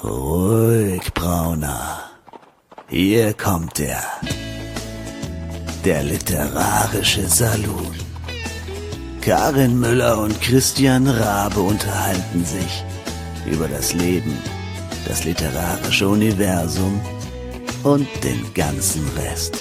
Ruhig, Brauner. Hier kommt er. Der literarische Salon. Karin Müller und Christian Rabe unterhalten sich über das Leben, das literarische Universum und den ganzen Rest.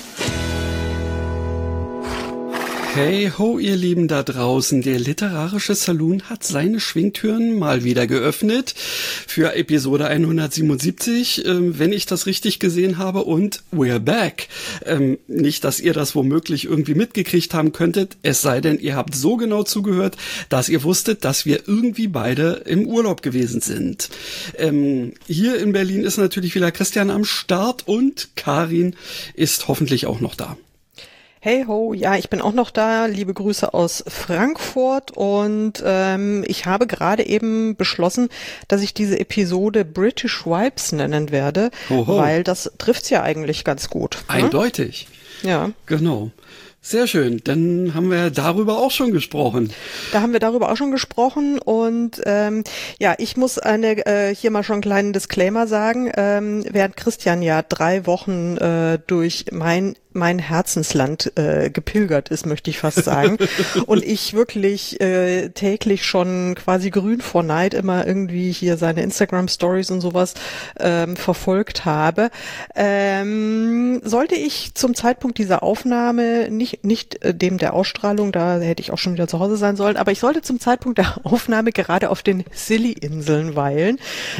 Hey ho, ihr Lieben da draußen, der literarische Saloon hat seine Schwingtüren mal wieder geöffnet für Episode 177, wenn ich das richtig gesehen habe, und we're back. Nicht, dass ihr das womöglich irgendwie mitgekriegt haben könntet, es sei denn, ihr habt so genau zugehört, dass ihr wusstet, dass wir irgendwie beide im Urlaub gewesen sind. Hier in Berlin ist natürlich wieder Christian am Start und Karin ist hoffentlich auch noch da. Hey ho, ja, ich bin auch noch da. Liebe Grüße aus Frankfurt und ich habe gerade eben beschlossen, dass ich diese Episode British Vibes nennen werde, weil das trifft's ja eigentlich ganz gut. Eindeutig. Ja. Genau. Sehr schön, dann haben wir darüber auch schon gesprochen. Da haben wir darüber auch schon gesprochen und ja, ich muss hier mal schon einen kleinen Disclaimer sagen. Während Christian ja 3 Wochen durch mein Herzensland gepilgert ist, möchte ich fast sagen. Und ich wirklich täglich schon quasi grün vor Neid immer irgendwie hier seine Instagram-Stories und sowas verfolgt habe. Sollte ich zum Zeitpunkt dieser Aufnahme nicht dem der Ausstrahlung, da hätte ich auch schon wieder zu Hause sein sollen, aber ich sollte zum Zeitpunkt der Aufnahme gerade auf den Scilly-Inseln weilen.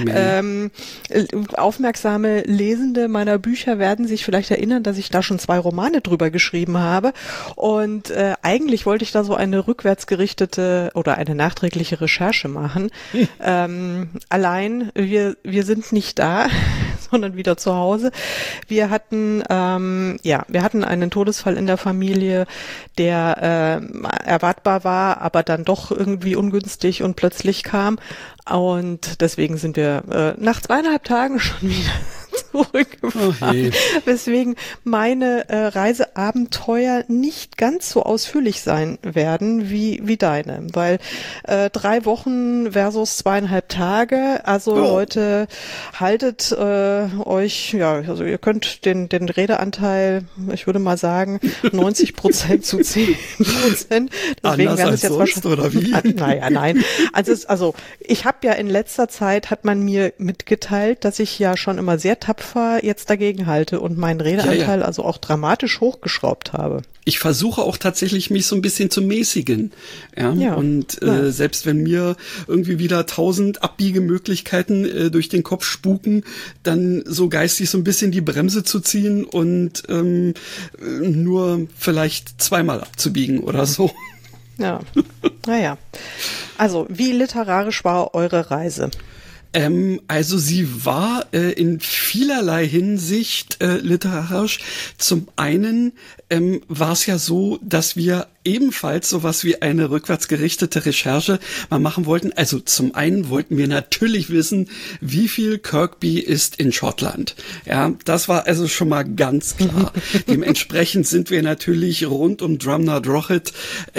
Aufmerksame Lesende meiner Bücher werden sich vielleicht erinnern, dass ich da schon 2 Romane drüber geschrieben habe und eigentlich wollte ich da so eine rückwärtsgerichtete oder eine nachträgliche Recherche machen. Allein, wir sind nicht da, sondern wieder zu Hause. Wir hatten einen Todesfall in der Familie, der erwartbar war, aber dann doch irgendwie ungünstig und plötzlich kam. Und deswegen sind wir nach 2,5 Tagen schon wieder zurückgefahren, weswegen meine Reiseabenteuer nicht ganz so ausführlich sein werden wie deine, weil 3 Wochen versus 2,5 Tage, also Leute, haltet euch, ja, also ihr könnt den Redeanteil, ich würde mal sagen, 90% zu 10%. Deswegen werden es jetzt sonst, oder wie? Naja, nein. Also ich habe ja in letzter Zeit, hat man mir mitgeteilt, dass ich ja schon immer sehr tapfer jetzt dagegen halte und meinen Redeanteil also auch dramatisch hochgeschraubt habe. Ich versuche auch tatsächlich, mich so ein bisschen zu mäßigen. Selbst wenn mir irgendwie wieder 1000 Abbiegemöglichkeiten durch den Kopf spuken, dann so geistig so ein bisschen die Bremse zu ziehen und nur vielleicht 2-mal abzubiegen oder so. Ja, naja. Also, wie literarisch war eure Reise? Also sie war in vielerlei Hinsicht literarisch. Zum einen war es ja so, dass wir ebenfalls sowas wie eine rückwärtsgerichtete Recherche mal machen wollten. Also zum einen wollten wir natürlich wissen, wie viel Kirkby ist in Schottland. Ja, das war also schon mal ganz klar. Dementsprechend sind wir natürlich rund um Drumna Drogheda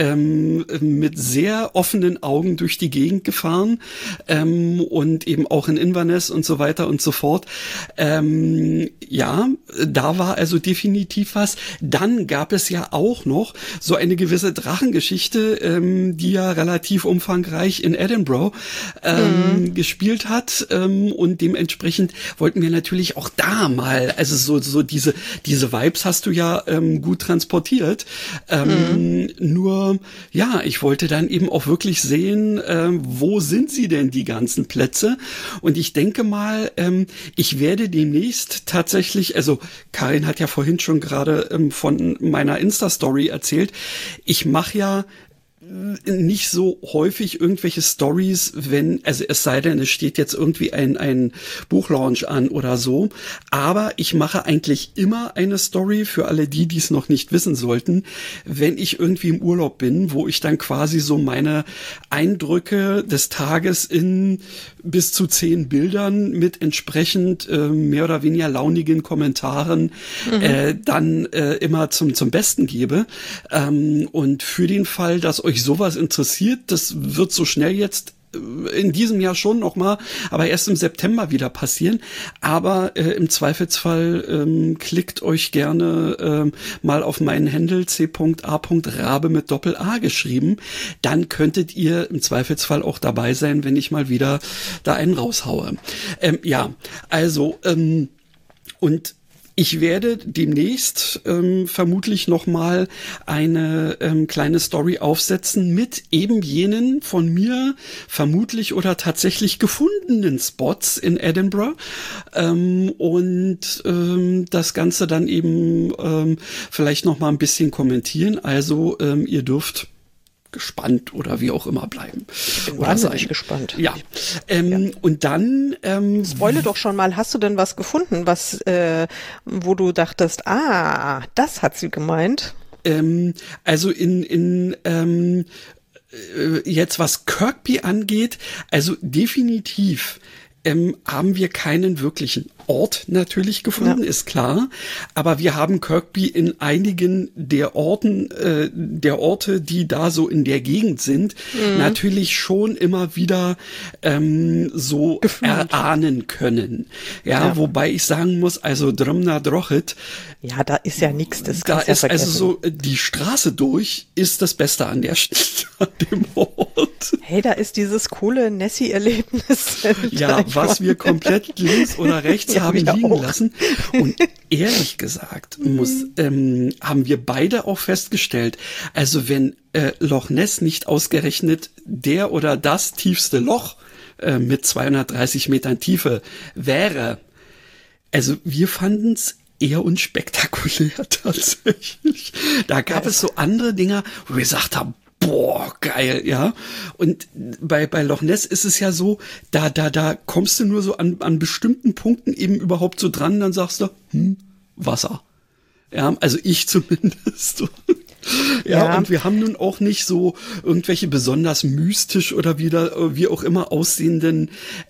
mit sehr offenen Augen durch die Gegend gefahren und eben auch in Inverness und so weiter und so fort. Ja, da war also definitiv was. Dann gab es ja auch noch so eine gewisse Drachengeschichte, die ja relativ umfangreich in Edinburgh gespielt hat, und dementsprechend wollten wir natürlich auch da mal, also so diese Vibes hast du ja gut transportiert, nur ja, ich wollte dann eben auch wirklich sehen, wo sind sie denn, die ganzen Plätze, und ich denke mal, ich werde demnächst tatsächlich, also Karin hat ja vorhin schon gerade von meiner Insta-Story erzählt, ich mache ja nicht so häufig irgendwelche Stories, also es sei denn, es steht jetzt irgendwie ein Buchlaunch an oder so, aber ich mache eigentlich immer eine Story für alle die es noch nicht wissen sollten, wenn ich irgendwie im Urlaub bin, wo ich dann quasi so meine Eindrücke des Tages in bis zu 10 Bildern mit entsprechend mehr oder weniger launigen Kommentaren dann immer zum Besten gebe, und für den Fall, dass euch sowas interessiert, das wird so schnell jetzt in diesem Jahr schon noch mal, aber erst im September wieder passieren. Aber im Zweifelsfall klickt euch gerne mal auf meinen Handle c.a.rabe mit Doppel-A geschrieben. Dann könntet ihr im Zweifelsfall auch dabei sein, wenn ich mal wieder da einen raushaue. Und ich werde demnächst vermutlich noch mal eine kleine Story aufsetzen mit eben jenen von mir vermutlich oder tatsächlich gefundenen Spots in Edinburgh und das Ganze dann eben vielleicht noch mal ein bisschen kommentieren. Also ihr dürft gespannt oder wie auch immer bleiben. Ich bin wahnsinnig gespannt. Ja. Und dann spoile doch schon mal, hast du denn was gefunden, was wo du dachtest, das hat sie gemeint? Also jetzt was Kirkby angeht, also definitiv haben wir keinen wirklichen Ort natürlich gefunden, ist klar. Aber wir haben Kirkby in einigen der Orte, die da so in der Gegend sind, natürlich schon immer wieder so erahnen können. Ja, wobei ich sagen muss, also Drumna Drochit. Ja, da ist ja nichts. Da ist also so, die Straße durch ist das Beste an der an dem Ort. Hey, da ist dieses coole Nessie-Erlebnis. Ja, was wir komplett links oder rechts haben liegen lassen. Und ehrlich gesagt haben wir beide auch festgestellt, also wenn Loch Ness nicht ausgerechnet der oder das tiefste Loch mit 230 Metern Tiefe wäre, also wir fanden es eher unspektakulär tatsächlich. Da gab es so andere Dinger, wo wir gesagt haben, boah, geil, ja. Und bei Loch Ness ist es ja so, da kommst du nur so an bestimmten Punkten eben überhaupt so dran, dann sagst du, Wasser. Ja, also ich zumindest. Ja, und wir haben nun auch nicht so irgendwelche besonders mystisch oder wie auch immer aussehenden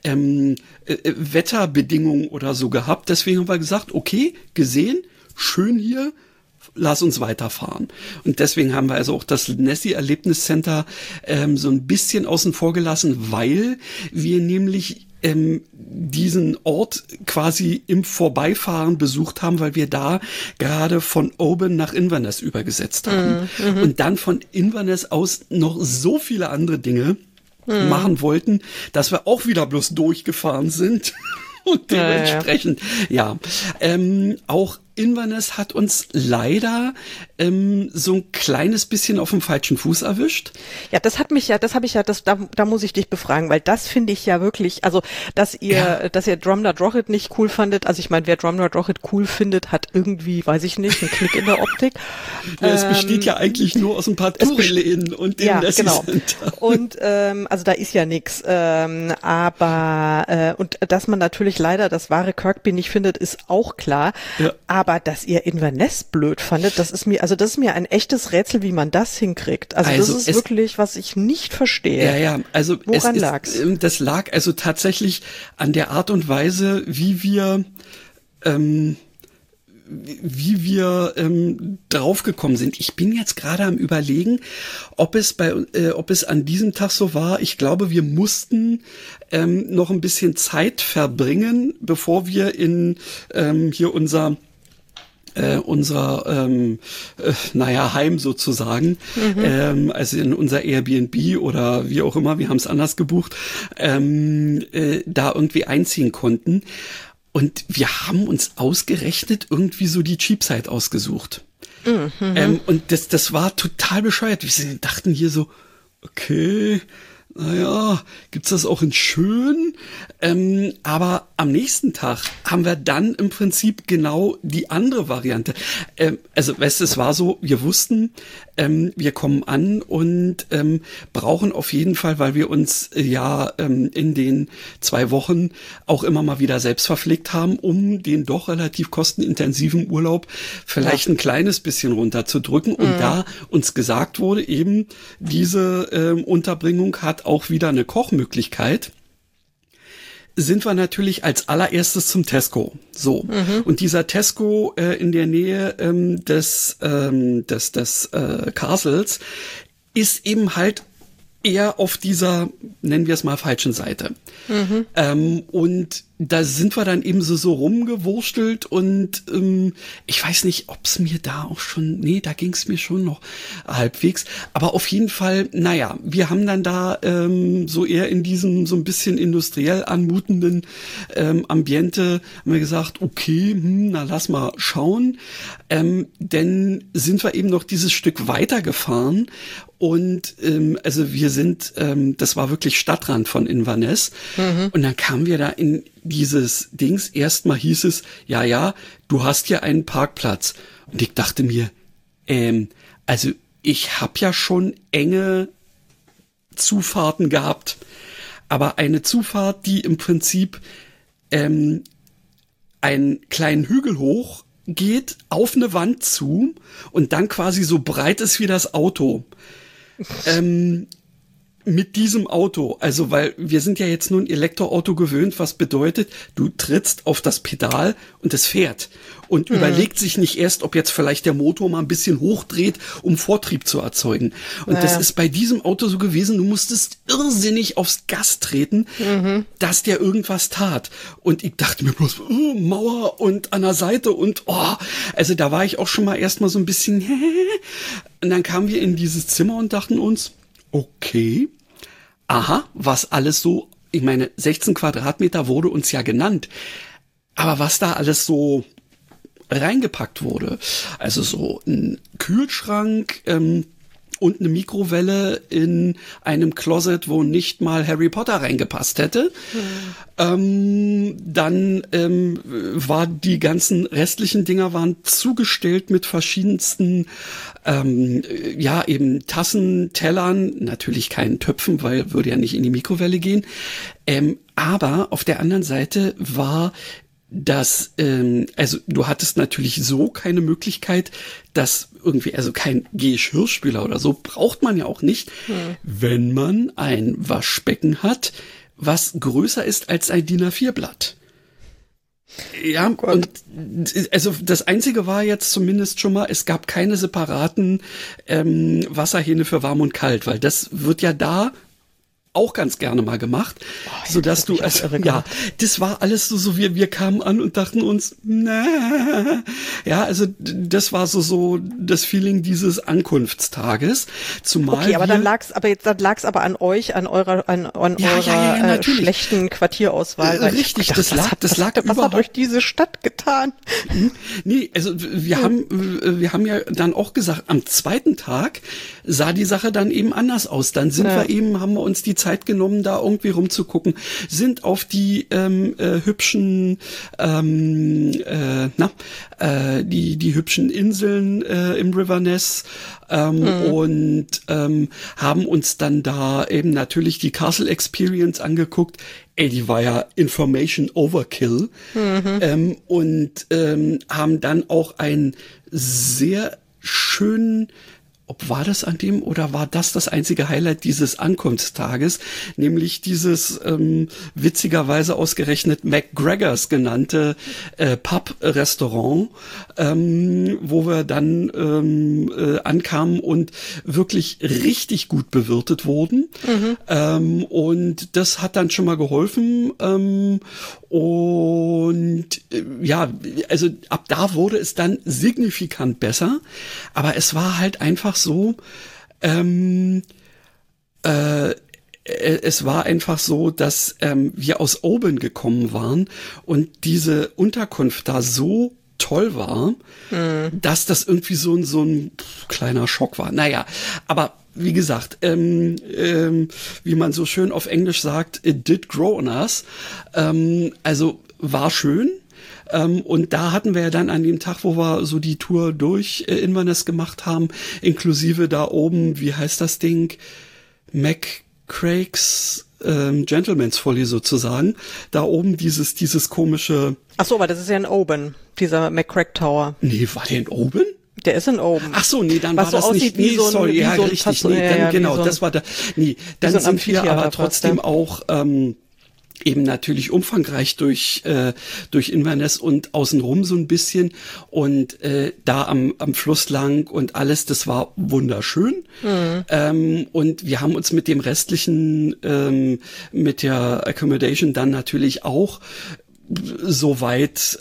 Wetterbedingungen oder so gehabt. Deswegen haben wir gesagt, okay, gesehen, schön hier, lass uns weiterfahren. Und deswegen haben wir also auch das Nessie-Erlebniscenter so ein bisschen außen vor gelassen, weil wir nämlich diesen Ort quasi im Vorbeifahren besucht haben, weil wir da gerade von Oban nach Inverness übergesetzt haben. Und dann von Inverness aus noch so viele andere Dinge machen wollten, dass wir auch wieder bloß durchgefahren sind. Und dementsprechend, auch Inverness hat uns leider so ein kleines bisschen auf dem falschen Fuß erwischt. Ja, da muss ich dich befragen, weil das finde ich ja wirklich, also dass ihr Drumna Drochit nicht cool fandet, also ich meine, wer Drumna Drochit cool findet, hat irgendwie, weiß ich nicht, einen Knick in der Optik. Ja, es besteht ja eigentlich nur aus ein paar Tourläden und dem Nessie Center. Und also da ist ja nix, aber und dass man natürlich leider das wahre Kirkby nicht findet, ist auch klar. Ja. Aber dass ihr Inverness blöd fandet, das ist mir ein echtes Rätsel, wie man das hinkriegt. Also das ist wirklich, was ich nicht verstehe. Ja, also woran lag's? Das lag also tatsächlich an der Art und Weise, wie wir draufgekommen sind. Ich bin jetzt gerade am Überlegen, ob es an diesem Tag so war. Ich glaube, wir mussten noch ein bisschen Zeit verbringen, bevor wir in hier unser Heim sozusagen, also in unser Airbnb oder wie auch immer, wir haben es anders gebucht, da irgendwie einziehen konnten. Und wir haben uns ausgerechnet irgendwie so die Cheapside ausgesucht. Und das war total bescheuert. Wir dachten hier so, okay, naja, gibt's das auch in schön? Aber am nächsten Tag haben wir dann im Prinzip genau die andere Variante. Also, weißt du, es war so, wir wussten, wir kommen an und brauchen auf jeden Fall, weil wir uns in den 2 Wochen auch immer mal wieder selbst verpflegt haben, um den doch relativ kostenintensiven Urlaub vielleicht ein kleines bisschen runterzudrücken. Und da uns gesagt wurde, eben diese Unterbringung hat auch wieder eine Kochmöglichkeit, sind wir natürlich als allererstes zum Tesco. So. Und dieser Tesco in der Nähe des Castles ist eben halt eher auf dieser, nennen wir es mal, falschen Seite. Und da sind wir dann eben so rumgewurstelt und ich weiß nicht, ob es mir da auch schon, nee, da ging es mir schon noch halbwegs, aber auf jeden Fall, naja, wir haben dann da so eher in diesem so ein bisschen industriell anmutenden Ambiente, haben wir gesagt, okay, na lass mal schauen, denn sind wir eben noch dieses Stück weitergefahren und also wir sind, das war wirklich Stadtrand von Inverness und dann kamen wir da in dieses Dings. Erstmal hieß es, ja, du hast ja einen Parkplatz. Und ich dachte mir, also ich habe ja schon enge Zufahrten gehabt, aber eine Zufahrt, die im Prinzip einen kleinen Hügel hoch geht, auf eine Wand zu und dann quasi so breit ist wie das Auto. Mit diesem Auto, also weil wir sind ja jetzt nur ein Elektroauto gewöhnt, was bedeutet, du trittst auf das Pedal und es fährt und überlegt sich nicht erst, ob jetzt vielleicht der Motor mal ein bisschen hochdreht, um Vortrieb zu erzeugen. Und das ist bei diesem Auto so gewesen, du musstest irrsinnig aufs Gas treten, dass der irgendwas tat. Und ich dachte mir bloß, Mauer und an der Seite und also da war ich auch schon mal erstmal so ein bisschen und dann kamen wir in dieses Zimmer und dachten uns, okay, aha, was alles so, ich meine, 16 Quadratmeter wurde uns ja genannt, aber was da alles so reingepackt wurde, also so ein Kühlschrank und eine Mikrowelle in einem Closet, wo nicht mal Harry Potter reingepasst hätte. Dann war die ganzen restlichen Dinger waren zugestellt mit verschiedensten eben Tassen, Tellern, natürlich keinen Töpfen, weil würde ja nicht in die Mikrowelle gehen. Aber auf der anderen Seite war das, also du hattest natürlich so keine Möglichkeit, dass irgendwie, also kein Geschirrspüler oder so, braucht man ja auch nicht, wenn man ein Waschbecken hat, was größer ist als ein DIN A4-Blatt. Ja, und also das Einzige war jetzt zumindest schon mal, es gab keine separaten Wasserhähne für warm und kalt, weil das wird ja da auch ganz gerne mal gemacht, sodass du, also, ja, das war alles so wir kamen an und dachten uns, ja, also das war so das Feeling dieses Ankunftstages, zumal okay, aber dann lag's aber an euch, an eurer schlechten Quartierauswahl. Richtig, das lag was hat euch diese Stadt getan? Nee, also wir haben ja dann auch gesagt, am zweiten Tag sah die Sache dann eben anders aus. Dann haben wir uns die Zeit genommen, da irgendwie rumzugucken, sind auf die hübschen die hübschen Inseln im River Ness und haben uns dann da eben natürlich die Castle Experience angeguckt. Die war ja Information Overkill und haben dann auch einen sehr schönen, war das an dem oder war das einzige Highlight dieses Ankunftstages, nämlich dieses witzigerweise ausgerechnet McGregor's genannte Pub-Restaurant, wo wir dann ankamen und wirklich richtig gut bewirtet wurden. Und das hat dann schon mal geholfen. Also ab da wurde es dann signifikant besser, aber es war halt einfach so, es war einfach so, dass wir aus Oban gekommen waren und diese Unterkunft da so toll war, dass das irgendwie so ein kleiner Schock war. Naja, aber wie gesagt, wie man so schön auf Englisch sagt, it did grow on us. Also war schön. Und da hatten wir ja dann an dem Tag, wo wir so die Tour durch Inverness gemacht haben, inklusive da oben, wie heißt das Ding? McCraig's Gentleman's Folly sozusagen. Da oben dieses komische... Ach so, aber das ist ja in Oban, dieser McCraig Tower. Nee, war der in Oban? Der ist in Oben. Ach so, nee, dann was war so das nicht. Nee, sorry, ja, richtig. Nee, dann, genau, das war da. Nee, dann sind wir aber trotzdem auch eben natürlich umfangreich durch Inverness und außenrum so ein bisschen und da am Fluss lang und alles, das war wunderschön. Und wir haben uns mit dem restlichen, mit der Accommodation dann natürlich auch soweit,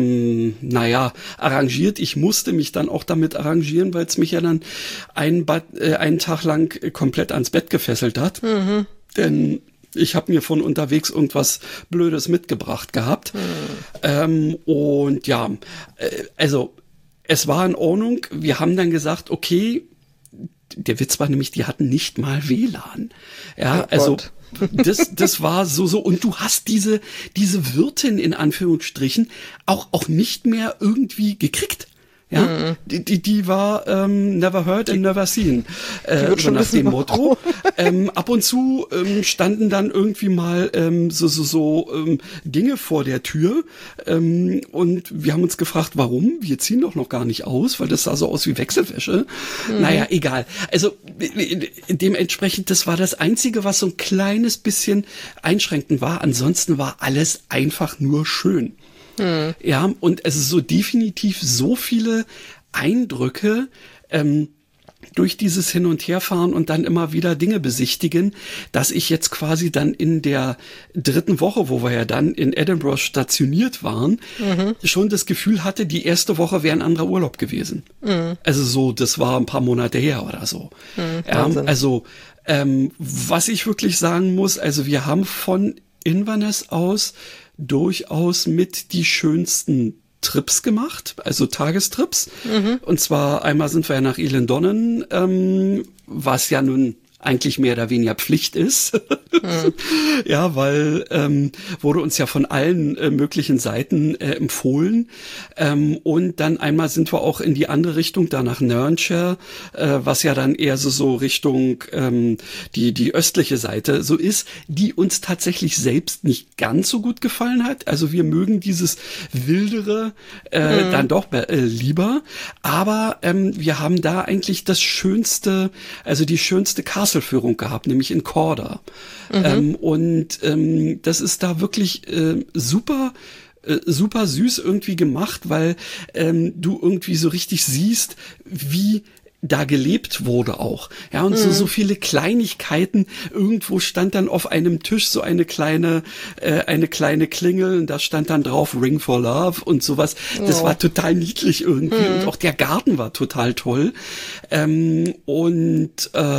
arrangiert. Ich musste mich dann auch damit arrangieren, weil es mich ja dann einen Tag lang komplett ans Bett gefesselt hat. Denn ich habe mir von unterwegs irgendwas Blödes mitgebracht gehabt. Und ja, also es war in Ordnung. Wir haben dann gesagt, okay, der Witz war nämlich, die hatten nicht mal WLAN. Ja, also das war so. Und du hast diese Wirtin in Anführungsstrichen auch nicht mehr irgendwie gekriegt. Ja, die war never heard and never seen, so nach dem Motto. Ab und zu standen dann irgendwie mal so Dinge vor der Tür und wir haben uns gefragt, warum? Wir ziehen doch noch gar nicht aus, weil das sah so aus wie Wechselwäsche. Naja, egal. Also dementsprechend, das war das Einzige, was so ein kleines bisschen einschränkend war. Ansonsten war alles einfach nur schön. Ja, und es ist so definitiv so viele Eindrücke durch dieses Hin- und Herfahren und dann immer wieder Dinge besichtigen, dass ich jetzt quasi dann in der 3. Woche, wo wir ja dann in Edinburgh stationiert waren, schon das Gefühl hatte, die erste Woche wäre ein anderer Urlaub gewesen. Also so, das war ein paar Monate her oder so. Also was ich wirklich sagen muss, also wir haben von Inverness aus durchaus mit die schönsten Trips gemacht, also Tagestrips. Und zwar einmal sind wir ja nach Ilendonnen, was ja nun eigentlich mehr oder weniger Pflicht ist. Ja, weil wurde uns ja von allen möglichen Seiten empfohlen. Und dann einmal sind wir auch in die andere Richtung, da nach Nairnshire, was ja dann eher so Richtung die östliche Seite so ist, die uns tatsächlich selbst nicht ganz so gut gefallen hat. Also wir mögen dieses Wildere dann doch lieber. Aber wir haben da eigentlich das schönste, also die schönste Castleführung gehabt, nämlich in Corda. Das ist da wirklich super süß irgendwie gemacht, weil du irgendwie so richtig siehst, wie da gelebt wurde auch. Ja, und so viele Kleinigkeiten. Irgendwo stand dann auf einem Tisch so eine kleine Klingel und da stand dann drauf Ring for Love und sowas. Das war total niedlich irgendwie und auch der Garten war total toll. Und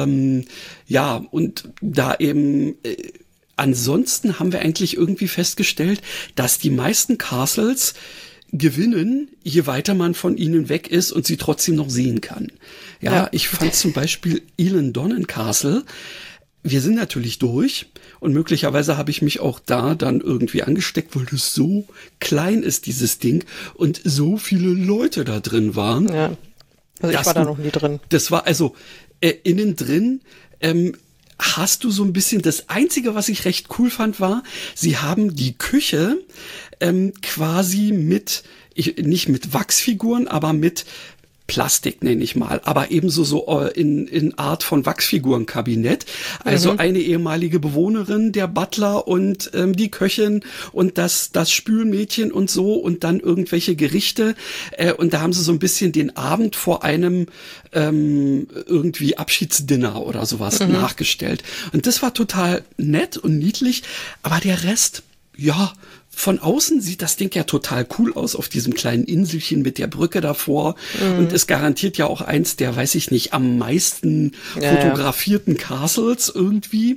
da eben ansonsten haben wir eigentlich irgendwie festgestellt, dass die meisten Castles gewinnen, je weiter man von ihnen weg ist und sie trotzdem noch sehen kann. Ja, ich fand zum Beispiel Ilendonnen Castle, wir sind natürlich durch und möglicherweise habe ich mich auch da dann irgendwie angesteckt, weil das so klein ist, dieses Ding, und so viele Leute da drin waren. Ja, also ich war da noch nie drin. Das war also innen drin, hast du so ein bisschen, das Einzige, was ich recht cool fand, war, sie haben die Küche quasi nicht mit Wachsfiguren, aber mit Plastik, nenne ich mal, aber ebenso so in Art von Wachsfigurenkabinett. Also eine ehemalige Bewohnerin, der Butler und die Köchin und das Spülmädchen und so und dann irgendwelche Gerichte. Und da haben sie so ein bisschen den Abend vor einem irgendwie Abschiedsdinner oder sowas nachgestellt. Und das war total nett und niedlich, aber der Rest, ja, von außen sieht das Ding ja total cool aus auf diesem kleinen Inselchen mit der Brücke davor und ist garantiert ja auch eins der, weiß ich nicht, am meisten fotografierten Castles irgendwie.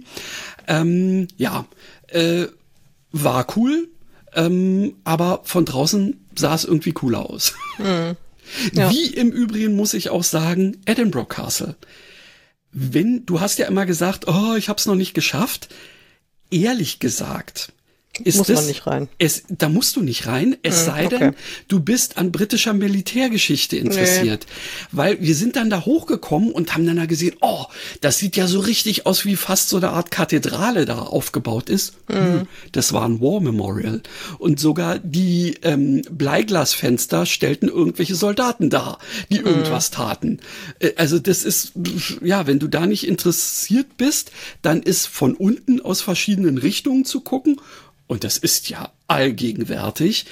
War cool, aber von draußen sah es irgendwie cooler aus. Ja. Wie im Übrigen muss ich auch sagen, Edinburgh Castle. Du hast ja immer gesagt, oh, ich hab's noch nicht geschafft. Ehrlich gesagt, muss man nicht rein. Da musst du nicht rein, es sei denn, du bist an britischer Militärgeschichte interessiert. Weil wir sind dann da hochgekommen und haben dann da gesehen, oh, das sieht ja so richtig aus, wie fast so eine Art Kathedrale da aufgebaut ist. Das war ein War Memorial. Und sogar die Bleiglasfenster stellten irgendwelche Soldaten dar, die irgendwas taten. Also das ist, ja, wenn du da nicht interessiert bist, dann ist von unten aus verschiedenen Richtungen zu gucken. Und das ist ja allgegenwärtig.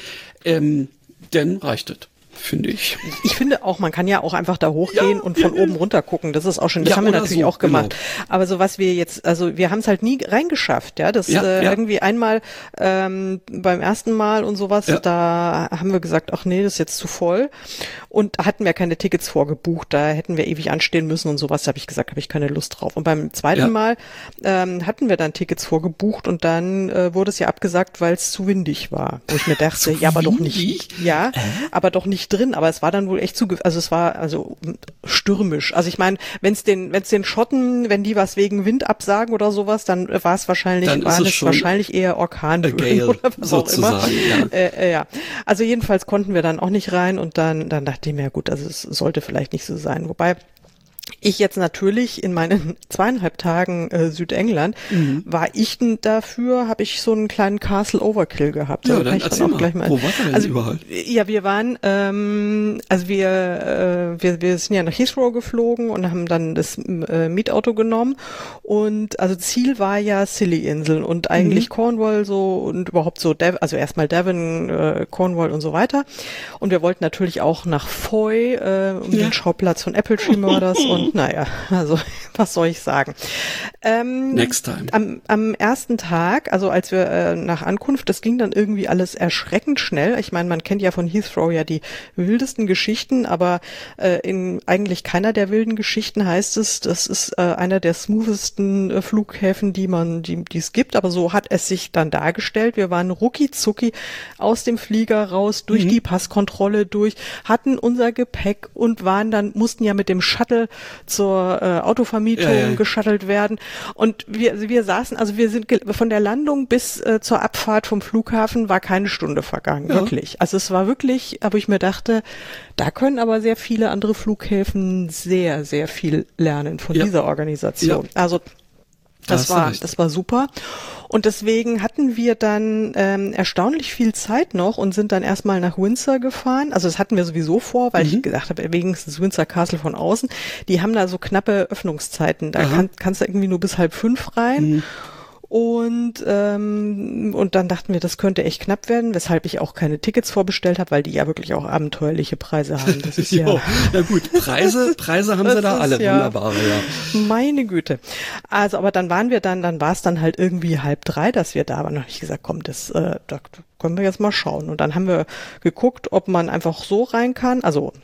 Denn reicht es, finde ich. Ich finde auch, man kann ja auch einfach da hochgehen und von oben runter gucken. Das ist auch schon, das haben wir natürlich so, auch gemacht. Genau. Aber so was wir jetzt, also wir haben es halt nie reingeschafft, ja. Das irgendwie einmal beim ersten Mal und sowas, da haben wir gesagt, ach nee, das ist jetzt zu voll. Und hatten wir keine Tickets vorgebucht, da hätten wir ewig anstehen müssen und sowas. Da habe ich gesagt, habe ich keine Lust drauf. Und beim zweiten Mal hatten wir dann Tickets vorgebucht und dann wurde es ja abgesagt, weil es zu windig war. Wo ich mir dachte, ja, aber doch nicht. Ja, aber doch nicht drin, aber es war dann wohl echt also es war also stürmisch. Also ich meine, wenn es den Schotten, wenn die was wegen Wind absagen oder sowas, dann war es wahrscheinlich eher Orkanböen oder was sozusagen, auch immer. Ja. Also jedenfalls konnten wir dann auch nicht rein und dann dachte ich mir, gut, also es sollte vielleicht nicht so sein. Wobei ich jetzt natürlich in meinen 2,5 Tagen Südengland war ich denn dafür, habe ich so einen kleinen Castle Overkill gehabt. Ja, dann erzähl mal. Gleich mal. Wo war denn also, überall? Ja, wir waren, also wir sind ja nach Heathrow geflogen und haben dann das Mietauto genommen und also Ziel war ja Scilly-Inseln und eigentlich Cornwall so und überhaupt so, also erstmal Devon, Cornwall und so weiter und wir wollten natürlich auch nach Foy, den Schauplatz von Apple Tree Murders und naja, also was soll ich sagen? Next time. Am ersten Tag, also als wir nach Ankunft, das ging dann irgendwie alles erschreckend schnell. Ich meine, man kennt ja von Heathrow ja die wildesten Geschichten, aber in eigentlich keiner der wilden Geschichten heißt es, das ist einer der smoothesten Flughäfen, die es gibt. Aber so hat es sich dann dargestellt. Wir waren rucki-zucki aus dem Flieger raus, durch die Passkontrolle durch, hatten unser Gepäck und mussten ja mit dem Shuttle zur Autovermietung geschuttelt werden. Und wir saßen, also wir sind von der Landung bis zur Abfahrt vom Flughafen war keine Stunde vergangen, wirklich. Also es war wirklich, aber ich mir dachte, da können aber sehr viele andere Flughäfen sehr, sehr viel lernen von dieser Organisation. Ja. Also das war super. Und deswegen hatten wir dann erstaunlich viel Zeit noch und sind dann erstmal nach Windsor gefahren. Also das hatten wir sowieso vor, weil ich gedacht habe, wenigstens Windsor Castle von außen. Die haben da so knappe Öffnungszeiten. Da kannst du irgendwie nur bis 4:30 rein. Und dann dachten wir, das könnte echt knapp werden, weshalb ich auch keine Tickets vorbestellt habe, weil die ja wirklich auch abenteuerliche Preise haben. Das ist ja. Na gut, Preise haben sie da alle, wunderbare, ja. Meine Güte. Also, aber dann war es dann halt irgendwie 2:30, dass wir da waren. Und dann habe ich gesagt, komm, da können wir jetzt mal schauen. Und dann haben wir geguckt, ob man einfach so rein kann, also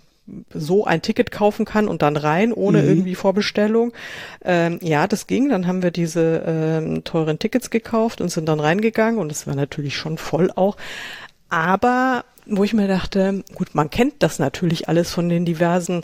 so ein Ticket kaufen kann und dann rein, ohne irgendwie Vorbestellung. Ja, das ging. Dann haben wir diese teuren Tickets gekauft und sind dann reingegangen und es war natürlich schon voll auch. Aber wo ich mir dachte, gut, man kennt das natürlich alles von den diversen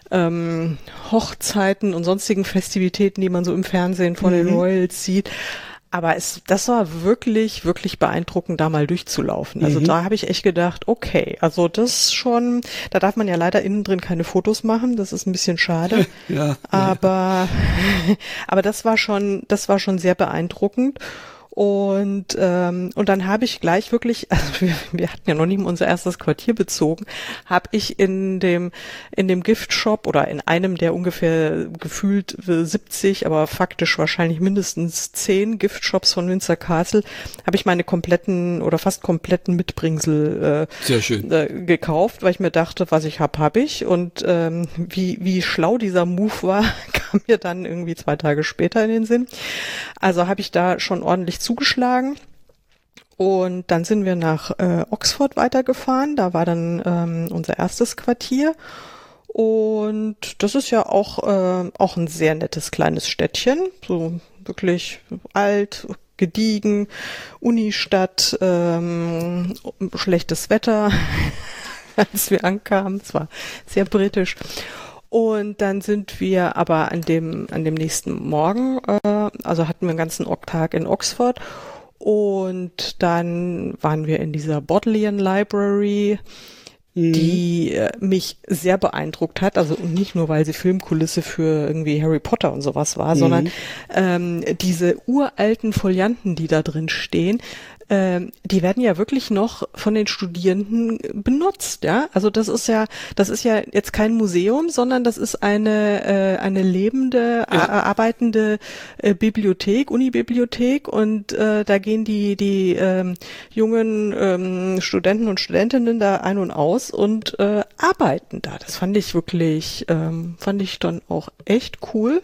Hochzeiten und sonstigen Festivitäten, die man so im Fernsehen von den Royals sieht. Aber das war wirklich, wirklich beeindruckend, da mal durchzulaufen. Also da habe ich echt gedacht, okay, also das schon, da darf man ja leider innen drin keine Fotos machen, das ist ein bisschen schade. Aber das war schon sehr beeindruckend. Und dann habe ich gleich wirklich, also wir hatten ja noch nicht mal unser erstes Quartier bezogen, habe ich in dem Giftshop oder in einem der ungefähr gefühlt 70, aber faktisch wahrscheinlich mindestens 10 Giftshops von Windsor Castle, habe ich meine kompletten oder fast kompletten Mitbringsel sehr schön. Gekauft, weil ich mir dachte, was ich habe ich. Und wie schlau dieser Move war, kam mir dann irgendwie 2 Tage später in den Sinn. Also habe ich da schon ordentlich zugeschlagen und dann sind wir nach Oxford weitergefahren, da war dann unser erstes Quartier und das ist ja auch ein sehr nettes kleines Städtchen, so wirklich alt, gediegen, Unistadt, schlechtes Wetter, als wir ankamen, es war sehr britisch. Und dann sind wir aber an dem nächsten Morgen, also hatten wir einen ganzen Tag in Oxford und dann waren wir in dieser Bodleian Library, die mich sehr beeindruckt hat, also nicht nur, weil sie Filmkulisse für irgendwie Harry Potter und sowas war, sondern diese uralten Folianten, die da drin stehen, die werden ja wirklich noch von den Studierenden benutzt, ja. Also das ist ja jetzt kein Museum, sondern das ist eine lebende, arbeitende Bibliothek, Unibibliothek, und da gehen die jungen Studenten und Studentinnen da ein und aus und arbeiten da. Das fand ich dann auch echt cool.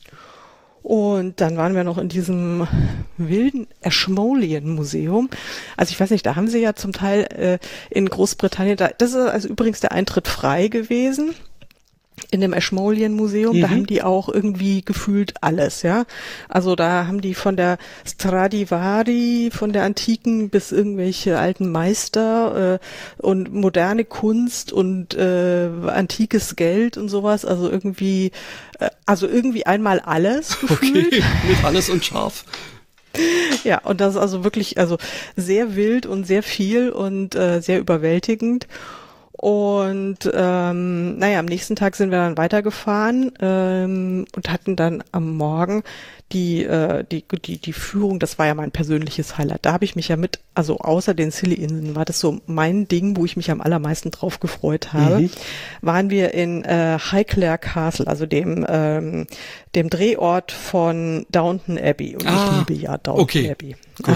Und dann waren wir noch in diesem wilden Ashmolean-Museum. Also ich weiß nicht, da haben sie ja zum Teil in Großbritannien, das ist also übrigens der Eintritt frei gewesen. In dem Ashmolean-Museum, da haben die auch irgendwie gefühlt alles, ja. Also da haben die von der Stradivari, von der Antiken bis irgendwelche alten Meister und moderne Kunst und antikes Geld und sowas. Also irgendwie einmal alles gefühlt. Okay, mit alles und scharf. Ja, und das ist also wirklich sehr wild und sehr viel und sehr überwältigend. Und am nächsten Tag sind wir dann weitergefahren und hatten dann am Morgen die Führung. Das war ja mein persönliches Highlight. Da habe ich mich ja außer den Scilly-Inseln war das so mein Ding, wo ich mich am allermeisten drauf gefreut habe. Waren wir in Highclere Castle, also dem Drehort von Downton Abbey. Und ich liebe ja Downton Abbey. Gut.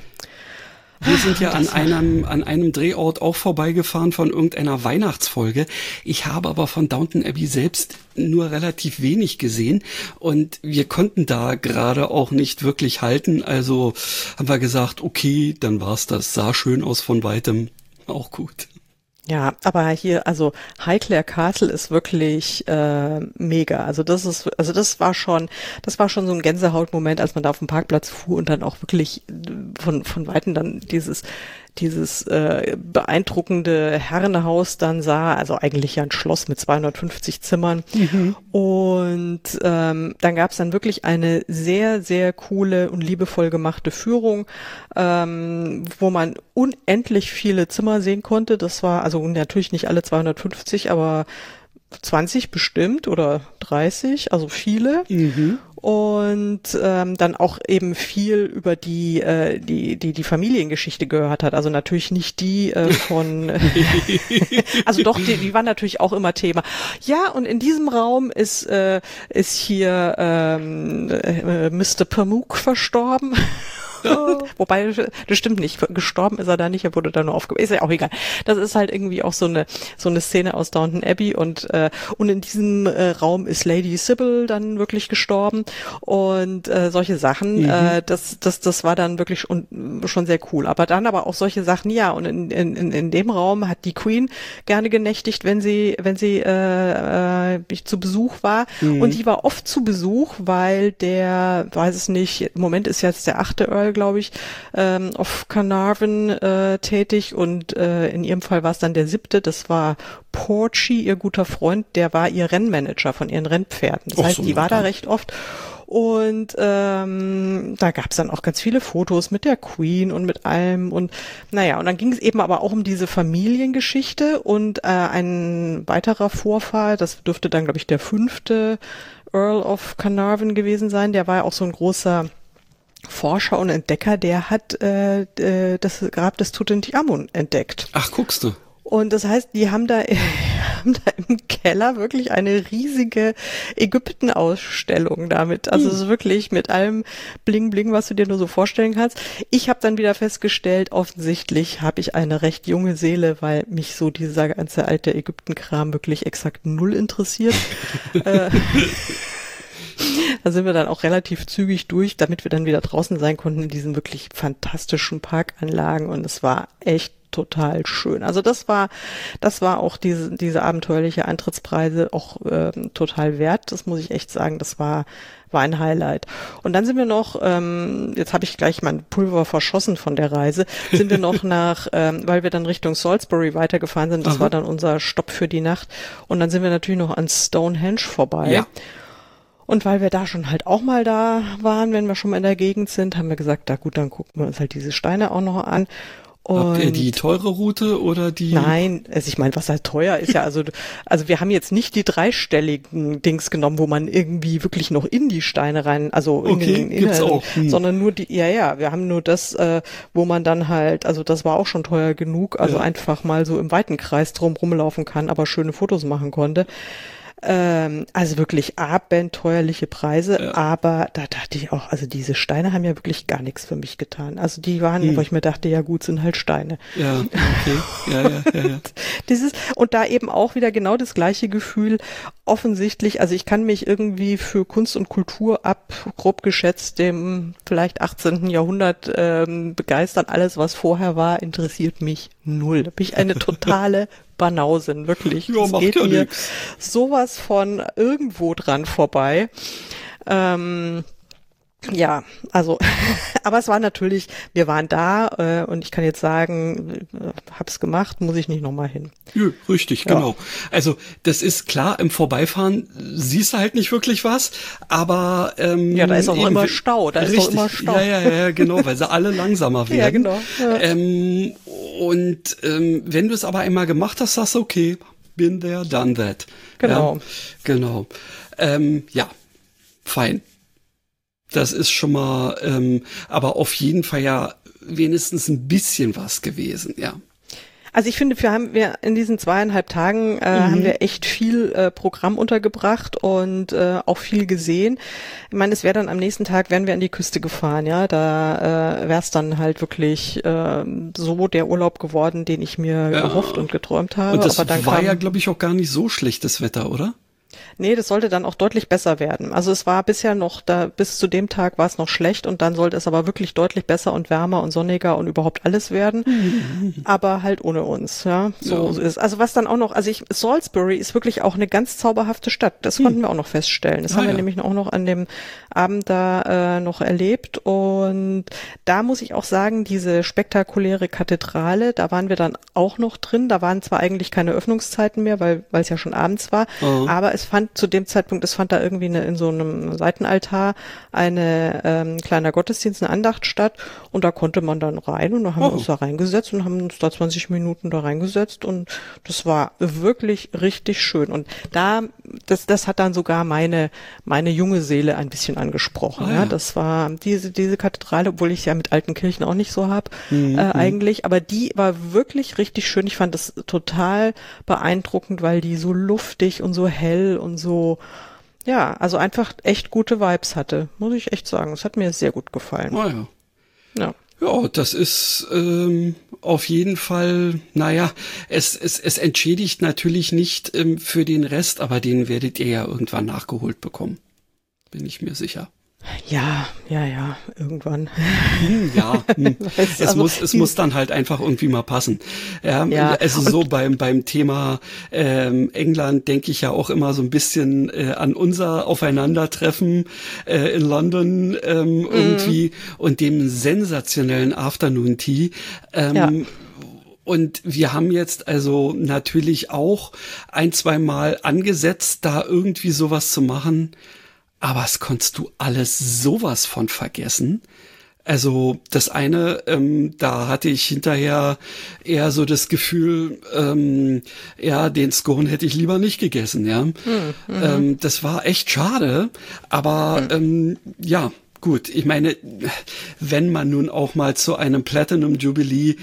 Wir sind ja an einem Drehort auch vorbeigefahren von irgendeiner Weihnachtsfolge. Ich habe aber von Downton Abbey selbst nur relativ wenig gesehen und wir konnten da gerade auch nicht wirklich halten. Also haben wir gesagt, okay, dann war's das. Sah schön aus von weitem. Auch gut. Ja, aber hier, Highclere Castle ist wirklich mega. Das war schon so ein Gänsehautmoment, als man da auf dem Parkplatz fuhr und dann auch wirklich von Weitem dann dieses beeindruckende Herrenhaus dann sah, also eigentlich ja ein Schloss mit 250 Zimmern. Und dann gab es dann wirklich eine sehr, sehr coole und liebevoll gemachte Führung, wo man unendlich viele Zimmer sehen konnte. Das war also natürlich nicht alle 250, aber 20 bestimmt oder 30, also viele. Und dann auch eben viel über die Familiengeschichte gehört hat. Also natürlich nicht die von also doch, die waren natürlich auch immer Thema. Ja, und in diesem Raum ist hier Mr. Pamuk verstorben. Wobei, das stimmt nicht. Gestorben ist er da nicht, er wurde da nur aufgebaut. Ist ja auch egal. Das ist halt irgendwie auch so eine Szene aus Downton Abbey und in diesem Raum ist Lady Sybil dann wirklich gestorben und solche Sachen. Das war dann wirklich schon sehr cool. Aber dann aber auch solche Sachen, ja, und in dem Raum hat die Queen gerne genächtigt, wenn sie zu Besuch war. Und die war oft zu Besuch, weil weiß es nicht, im Moment ist jetzt der 8. Earl, glaube ich, auf Carnarvon tätig und in ihrem Fall war es dann der 7. Das war Porchy, ihr guter Freund, der war ihr Rennmanager von ihren Rennpferden. Das heißt, die war da recht oft. Und da gab es dann auch ganz viele Fotos mit der Queen und mit allem und und dann ging es eben aber auch um diese Familiengeschichte und ein weiterer Vorfahr, das dürfte dann, glaube ich, der 5. Earl of Carnarvon gewesen sein, der war ja auch so ein großer Forscher und Entdecker, der hat das Grab des Tutanchamun entdeckt. Ach, guckst du. Und das heißt, die haben da im Keller wirklich eine riesige Ägypten-Ausstellung damit. Also es ist wirklich mit allem Bling-Bling, was du dir nur so vorstellen kannst. Ich habe dann wieder festgestellt, offensichtlich habe ich eine recht junge Seele, weil mich so dieser ganze alte Ägypten-Kram wirklich exakt null interessiert. Da sind wir dann auch relativ zügig durch, damit wir dann wieder draußen sein konnten in diesen wirklich fantastischen Parkanlagen und es war echt total schön. Also das war auch diese abenteuerliche Eintrittspreise auch total wert. Das muss ich echt sagen. Das war ein Highlight. Und dann sind wir noch, jetzt habe ich gleich mein Pulver verschossen von der Reise, sind wir noch weil wir dann Richtung Salisbury weitergefahren sind. Das war dann unser Stopp für die Nacht. Und dann sind wir natürlich noch an Stonehenge vorbei. Ja. Und weil wir da schon halt auch mal da waren, wenn wir schon mal in der Gegend sind, haben wir gesagt, na gut, dann gucken wir uns halt diese Steine auch noch an. Habt ihr die teure Route oder die? Nein, also ich meine, was halt teuer ist ja, also wir haben jetzt nicht die dreistelligen Dings genommen, wo man irgendwie wirklich noch in die Steine rein, also gibt's auch. Sondern nur die, wir haben nur das, wo man dann halt, also das war auch schon teuer genug, also einfach mal so im weiten Kreis drum rumlaufen kann, aber schöne Fotos machen konnte. Also wirklich abenteuerliche Preise, aber da dachte ich auch, also diese Steine haben ja wirklich gar nichts für mich getan. Also die waren, wo ich mir dachte, ja gut, sind halt Steine. Ja, okay. Ja. Und da eben auch wieder genau das gleiche Gefühl, offensichtlich, also ich kann mich irgendwie für Kunst und Kultur ab, grob geschätzt, dem vielleicht 18. Jahrhundert begeistern. Alles, was vorher war, interessiert mich null. Da bin ich eine totale Banausen, wirklich. Ja, es geht mir sowas von irgendwo dran vorbei. Ja, also, aber es war natürlich, wir waren da und ich kann jetzt sagen, hab's gemacht, muss ich nicht nochmal hin. Ja, richtig, genau. Also das ist klar, im Vorbeifahren siehst du halt nicht wirklich was, aber ja, da ist auch immer Stau, Ja, genau, weil sie alle langsamer werden. Ja, genau. Ja. Und wenn du es aber einmal gemacht hast, sagst du, okay, been there, done that. Genau. Ja, genau. Ja, fein. Das ist schon mal, aber auf jeden Fall ja wenigstens ein bisschen was gewesen, ja. Also ich finde, wir in diesen 2,5 Tagen haben wir echt viel Programm untergebracht und auch viel gesehen. Ich meine, es wäre dann am nächsten Tag, wären wir an die Küste gefahren, ja. Da wäre es dann halt wirklich so der Urlaub geworden, den ich mir gehofft und geträumt habe. Und das aber dann war ja, glaube ich, auch gar nicht so schlechtes Wetter, oder? Nee, das sollte dann auch deutlich besser werden. Also es war bisher noch, bis zu dem Tag war es noch schlecht und dann sollte es aber wirklich deutlich besser und wärmer und sonniger und überhaupt alles werden. Aber halt ohne uns, ja. So ist. Also was dann auch noch, Salisbury ist wirklich auch eine ganz zauberhafte Stadt. Das konnten wir auch noch feststellen. Das haben wir nämlich auch noch an dem Abend da noch erlebt und da muss ich auch sagen, diese spektakuläre Kathedrale, da waren wir dann auch noch drin. Da waren zwar eigentlich keine Öffnungszeiten mehr, weil es ja schon abends war, aber es fand da irgendwie in so einem Seitenaltar eine kleiner Gottesdienst, eine Andacht statt und da konnte man dann rein und da haben wir uns da reingesetzt und haben uns da 20 Minuten da reingesetzt und das war wirklich richtig schön und das hat dann sogar meine junge Seele ein bisschen angesprochen. Ja. Das war diese Kathedrale, obwohl ich es ja mit alten Kirchen auch nicht so habe eigentlich, aber die war wirklich richtig schön. Ich fand das total beeindruckend, weil die so luftig und so hell und so, ja, also einfach echt gute Vibes hatte, muss ich echt sagen. Es hat mir sehr gut gefallen. Ja, das ist auf jeden Fall, naja, es entschädigt natürlich nicht für den Rest, aber den werdet ihr ja irgendwann nachgeholt bekommen. Bin ich mir sicher. Ja, irgendwann. Es muss dann halt einfach irgendwie mal passen. Ja. Also so beim Thema England denke ich ja auch immer so ein bisschen an unser Aufeinandertreffen in London irgendwie und dem sensationellen Afternoon Tea. Und wir haben jetzt also natürlich auch 1-2 Mal angesetzt, da irgendwie sowas zu machen. Aber es konntest du alles sowas von vergessen. Also das eine, da hatte ich hinterher eher so das Gefühl, den Scone hätte ich lieber nicht gegessen, ja. Das war echt schade, aber gut, ich meine, wenn man nun auch mal zu einem Platinum Jubilee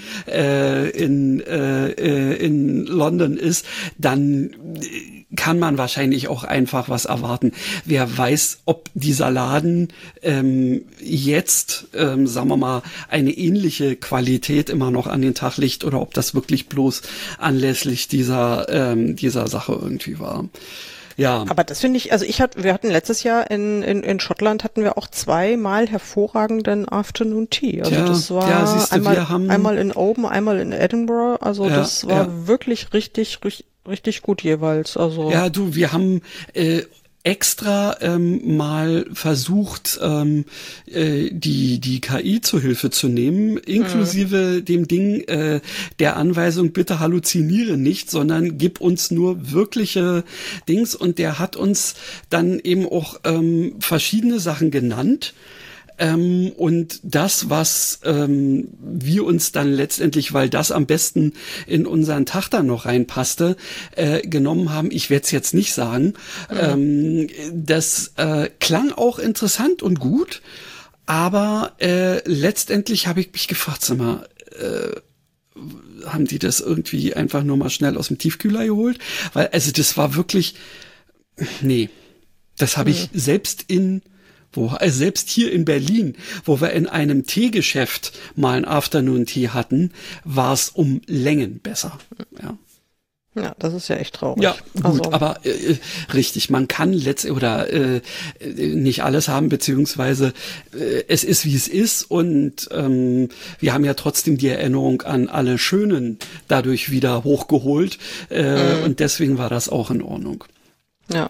in London ist, dann kann man wahrscheinlich auch einfach was erwarten. Wer weiß, ob dieser Laden jetzt, sagen wir mal, eine ähnliche Qualität immer noch an den Tag legt oder ob das wirklich bloß anlässlich dieser Sache irgendwie war. Ja. Aber das finde ich, also wir hatten letztes Jahr in Schottland hatten wir auch 2-mal hervorragenden Afternoon Tea. Also das war einmal in Oban, einmal in Edinburgh. Also das war wirklich richtig gut jeweils. Also wir haben extra mal versucht, die KI zu Hilfe zu nehmen, inklusive dem Ding der Anweisung, bitte halluziniere nicht, sondern gib uns nur wirkliche Dings. Und der hat uns dann eben auch verschiedene Sachen genannt. Und das, was wir uns dann letztendlich, weil das am besten in unseren Tag dann noch reinpasste, genommen haben, ich werde es jetzt nicht sagen, das klang auch interessant und gut, aber letztendlich habe ich mich gefragt, sag mal, haben die das irgendwie einfach nur mal schnell aus dem Tiefkühler geholt? Weil, also das war wirklich, nee, das habe ich selbst selbst hier in Berlin, wo wir in einem Teegeschäft mal einen Afternoon-Tee hatten, war es um Längen besser. Ja. Ja, das ist ja echt traurig. Ja, gut, aber richtig, man kann nicht alles haben, beziehungsweise es ist, wie es ist und wir haben ja trotzdem die Erinnerung an alle Schönen dadurch wieder hochgeholt und deswegen war das auch in Ordnung. Ja.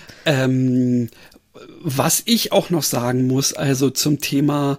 Was ich auch noch sagen muss, also zum Thema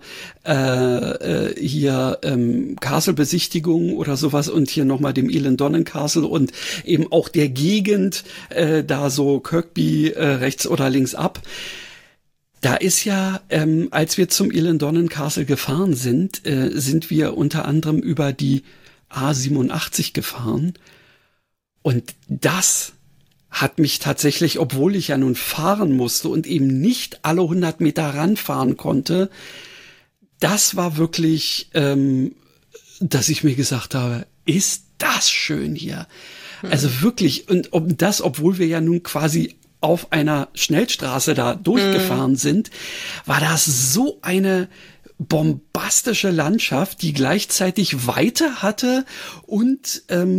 hier Castle-Besichtigung oder sowas und hier nochmal dem Elendonnan Castle und eben auch der Gegend, da so Kirkby rechts oder links ab. Da ist ja, als wir zum Elendonnan Castle gefahren sind, sind wir unter anderem über die A87 gefahren und das hat mich tatsächlich, obwohl ich ja nun fahren musste und eben nicht alle 100 Meter ranfahren konnte, das war wirklich, dass ich mir gesagt habe, ist das schön hier. Also wirklich, und obwohl wir ja nun quasi auf einer Schnellstraße da durchgefahren sind, war das so eine bombastische Landschaft, die gleichzeitig Weite hatte und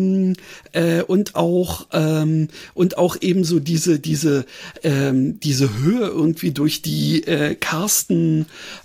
auch ebenso diese Höhe irgendwie durch die karsten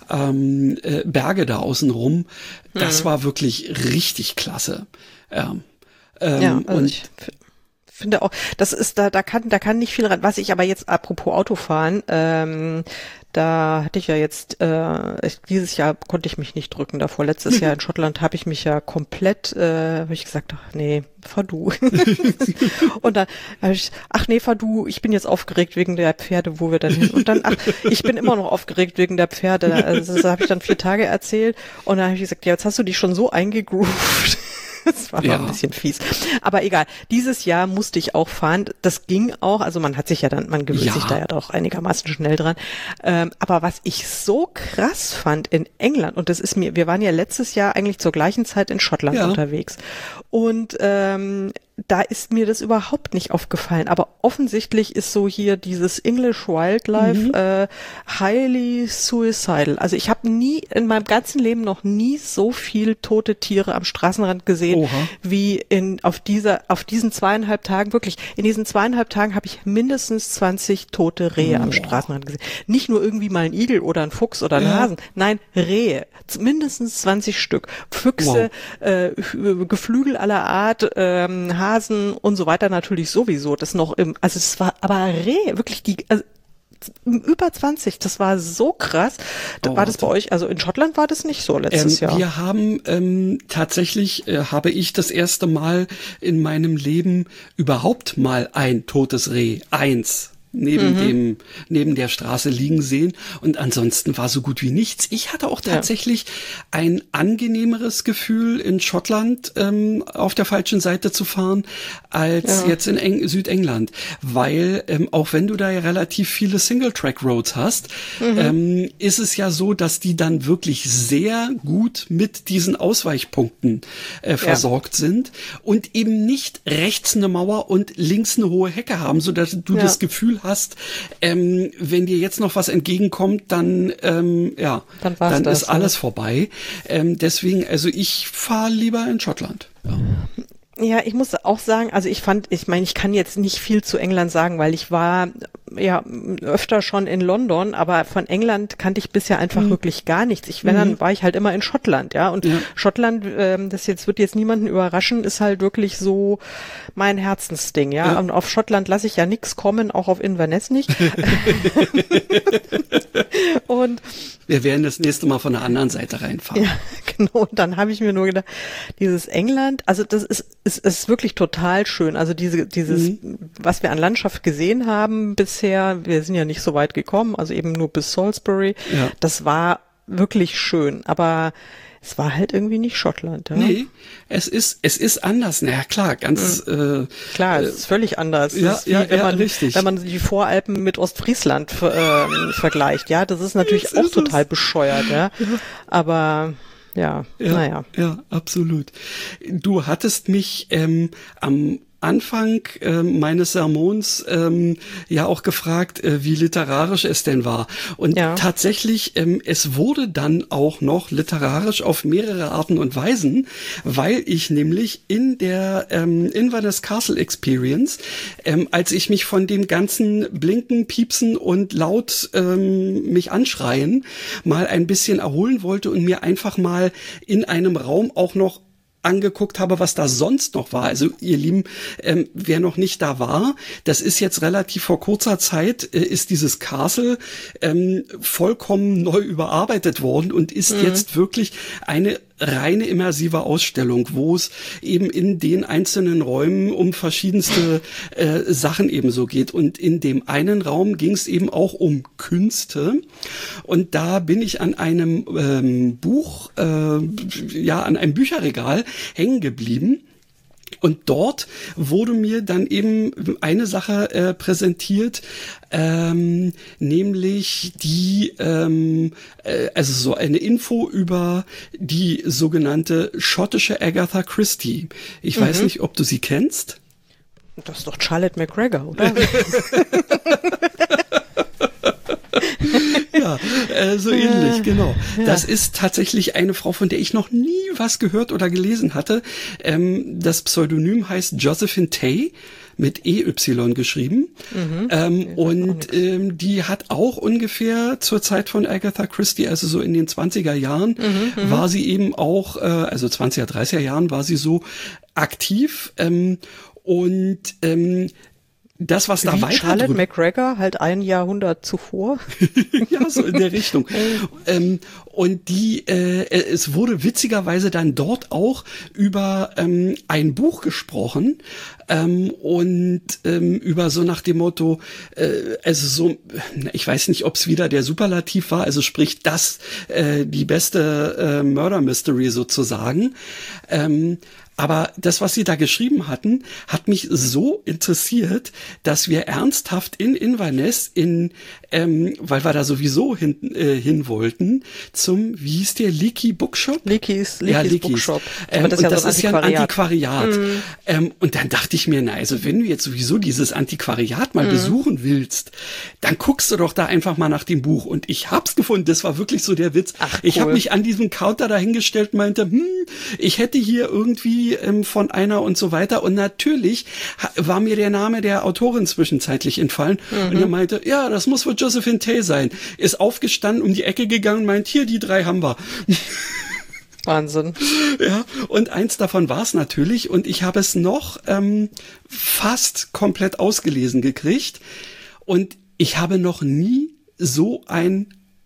Berge da außenrum. Das war wirklich richtig klasse. Ja, also ich finde auch, das ist da kann nicht viel ran. Was ich aber jetzt apropos Autofahren, da hatte ich ja jetzt, dieses Jahr konnte ich mich nicht drücken davor. Letztes Jahr in Schottland habe ich mich ja komplett, habe ich gesagt, ach nee, fahr du. Und dann habe ich, ach nee, fahr du, ich bin jetzt aufgeregt wegen der Pferde, wo wir dann hin. Und dann, ach, ich bin immer noch aufgeregt wegen der Pferde. Also das habe ich dann 4 Tage erzählt. Und dann habe ich gesagt, ja, jetzt hast du dich schon so eingegroovt. Das war ein bisschen fies. Aber egal. Dieses Jahr musste ich auch fahren. Das ging auch. Also man gewöhnt sich da ja doch einigermaßen schnell dran. Aber was ich so krass fand in England, und wir waren ja letztes Jahr eigentlich zur gleichen Zeit in Schottland unterwegs. Und da ist mir das überhaupt nicht aufgefallen. Aber offensichtlich ist so hier dieses English Wildlife highly suicidal. Also ich habe in meinem ganzen Leben noch nie so viel tote Tiere am Straßenrand gesehen, wie auf diesen 2,5 Tagen. Wirklich, in diesen 2,5 Tagen habe ich mindestens 20 tote Rehe am Straßenrand gesehen. Nicht nur irgendwie mal ein Igel oder ein Fuchs oder ein Hasen. Nein, Rehe. Mindestens 20 Stück. Füchse, Geflügel aller Art, Hasen und so weiter natürlich sowieso. Das noch also es war aber Rehe, wirklich über 20, das war so krass. War das bei euch, also in Schottland war das nicht so letztes Jahr? Wir haben tatsächlich, habe ich das erste Mal in meinem Leben überhaupt mal ein totes Reh, neben der Straße liegen sehen und ansonsten war so gut wie nichts. Ich hatte auch tatsächlich ein angenehmeres Gefühl in Schottland auf der falschen Seite zu fahren als jetzt in Südengland, weil auch wenn du da ja relativ viele Single-Track-Roads hast, ist es ja so, dass die dann wirklich sehr gut mit diesen Ausweichpunkten versorgt sind und eben nicht rechts eine Mauer und links eine hohe Hecke haben, sodass du das Gefühl hast, wenn dir jetzt noch was entgegenkommt, dann ist alles vorbei. Deswegen, also ich fahre lieber in Schottland. Ja, ich muss auch sagen, also ich kann jetzt nicht viel zu England sagen, weil ich war ja öfter schon in London, aber von England kannte ich bisher einfach wirklich gar nichts. Dann war ich halt immer in Schottland, ja. Und Schottland, wird jetzt niemanden überraschen, ist halt wirklich so mein Herzensding, ja. Und auf Schottland lasse ich ja nichts kommen, auch auf Inverness nicht. Und wir werden das nächste Mal von der anderen Seite reinfahren. Ja, genau. Und dann habe ich mir nur gedacht, dieses England, also das ist wirklich total schön. Also dieses, was wir an Landschaft gesehen haben bisher, wir sind ja nicht so weit gekommen, also eben nur bis Salisbury. Ja. Das war wirklich schön, aber es war halt irgendwie nicht Schottland. Ja? Nee, es ist anders. Naja, klar, ganz klar, es ist völlig anders. Ja, ist wie, richtig. Wenn man die Voralpen mit Ostfriesland vergleicht, ja, das ist natürlich auch total bescheuert, ja. Aber naja. Ja, absolut. Du hattest mich am Anfang meines Sermons ja auch gefragt, wie literarisch es denn war. Und tatsächlich, es wurde dann auch noch literarisch auf mehrere Arten und Weisen, weil ich nämlich in der Inverness Castle Experience, als ich mich von dem ganzen Blinken, Piepsen und laut mich anschreien mal ein bisschen erholen wollte und mir einfach mal in einem Raum auch noch angeguckt habe, was da sonst noch war. Also ihr Lieben, wer noch nicht da war, das ist jetzt relativ vor kurzer Zeit, ist dieses Castle vollkommen neu überarbeitet worden und ist jetzt wirklich eine reine immersive Ausstellung, wo es eben in den einzelnen Räumen um verschiedenste Sachen eben geht. Und in dem einen Raum ging es eben auch um Künste. Und da bin ich an einem an einem Bücherregal hängen geblieben. Und dort wurde mir dann eben eine Sache präsentiert, nämlich die, also so eine Info über die sogenannte schottische Agatha Christie. Ich weiß nicht, ob du sie kennst. Das ist doch Charlotte McGregor, oder? Ja, so ähnlich, genau. Ja. Das ist tatsächlich eine Frau, von der ich noch nie was gehört oder gelesen hatte. Das Pseudonym heißt Josephine Tay, mit EY geschrieben. Die hat auch ungefähr zur Zeit von Agatha Christie, also so in den 20er Jahren, war sie eben auch, also 20er, 30er Jahren war sie so aktiv. Das, was da weiter Charlotte McGregor, halt ein Jahrhundert zuvor. Ja, so in der Richtung. Und es wurde witzigerweise dann dort auch über ein Buch gesprochen über so nach dem Motto, ich weiß nicht, ob es wieder der Superlativ war, also sprich die beste Murder Mystery sozusagen. Aber das, was sie da geschrieben hatten, hat mich so interessiert, dass wir ernsthaft in Inverness, weil wir da sowieso hin wollten, zum, wie hieß der, Leaky Bookshop? Leaky's Bookshop. Das ist ja ein Antiquariat. Und dann dachte ich mir, also wenn du jetzt sowieso dieses Antiquariat mal besuchen willst, dann guckst du doch da einfach mal nach dem Buch. Und ich hab's gefunden, das war wirklich so der Witz. Ach, cool. Ich habe mich an diesem Counter dahingestellt und meinte, ich hätte hier irgendwie von einer und so weiter. Und natürlich war mir der Name der Autorin zwischenzeitlich entfallen. Und er meinte, ja, das muss wohl Josephine Tay sein. Ist aufgestanden, um die Ecke gegangen und meint, hier, die 3 haben wir. Wahnsinn. Ja, und eins davon war es natürlich. Und ich habe es noch fast komplett ausgelesen gekriegt. Und ich habe noch nie so eine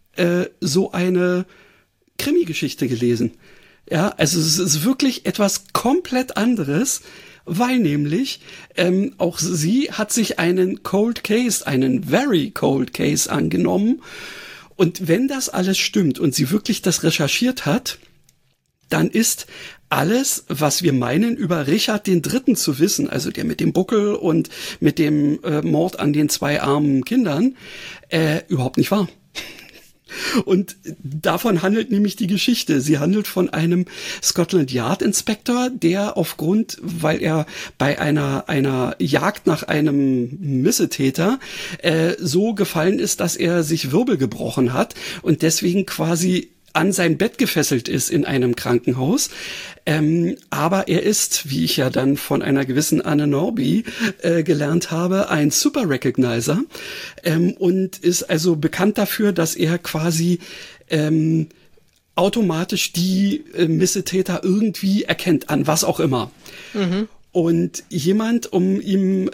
Krimi-Geschichte gelesen. Ja, also es ist wirklich etwas komplett anderes, weil nämlich auch sie hat sich einen very cold case angenommen. Und wenn das alles stimmt und sie wirklich das recherchiert hat, dann ist alles, was wir meinen, über Richard III. Zu wissen, also der mit dem Buckel und mit dem Mord an den 2 armen Kindern, überhaupt nicht wahr. Und davon handelt nämlich die Geschichte. Sie handelt von einem Scotland Yard Inspektor, der weil er bei einer Jagd nach einem Missetäter so gefallen ist, dass er sich Wirbel gebrochen hat und deswegen quasi an sein Bett gefesselt ist in einem Krankenhaus. Aber er ist, wie ich ja dann von einer gewissen Anne Norby gelernt habe, ein Super Recognizer und ist also bekannt dafür, dass er quasi automatisch die Missetäter irgendwie erkennt, an was auch immer. Und jemand, um ihm,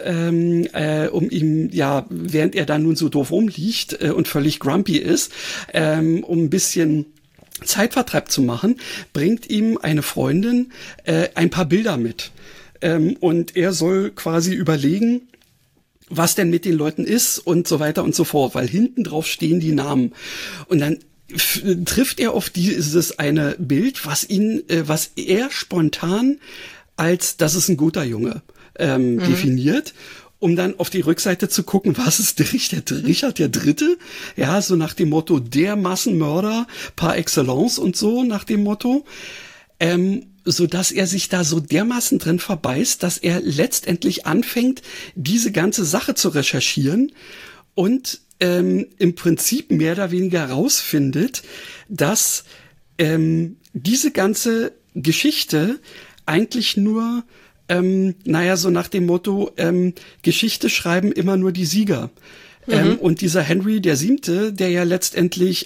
während er da nun so doof rumliegt und völlig grumpy ist, um ein bisschen Zeitvertreib zu machen, bringt ihm eine Freundin ein paar Bilder mit. Und er soll quasi überlegen, was denn mit den Leuten ist und so weiter und so fort, weil hinten drauf stehen die Namen. Und dann trifft er auf dieses eine Bild, was er spontan als, das ist ein guter Junge, definiert, um dann auf die Rückseite zu gucken, was ist Richard der Dritte? Ja, so nach dem Motto, der Massenmörder par excellence und so nach dem Motto. So dass er sich da so dermaßen drin verbeißt, dass er letztendlich anfängt, diese ganze Sache zu recherchieren und im Prinzip mehr oder weniger rausfindet, dass diese ganze Geschichte eigentlich nur, so nach dem Motto, Geschichte schreiben immer nur die Sieger. Und dieser Henry der Siebte, der ja letztendlich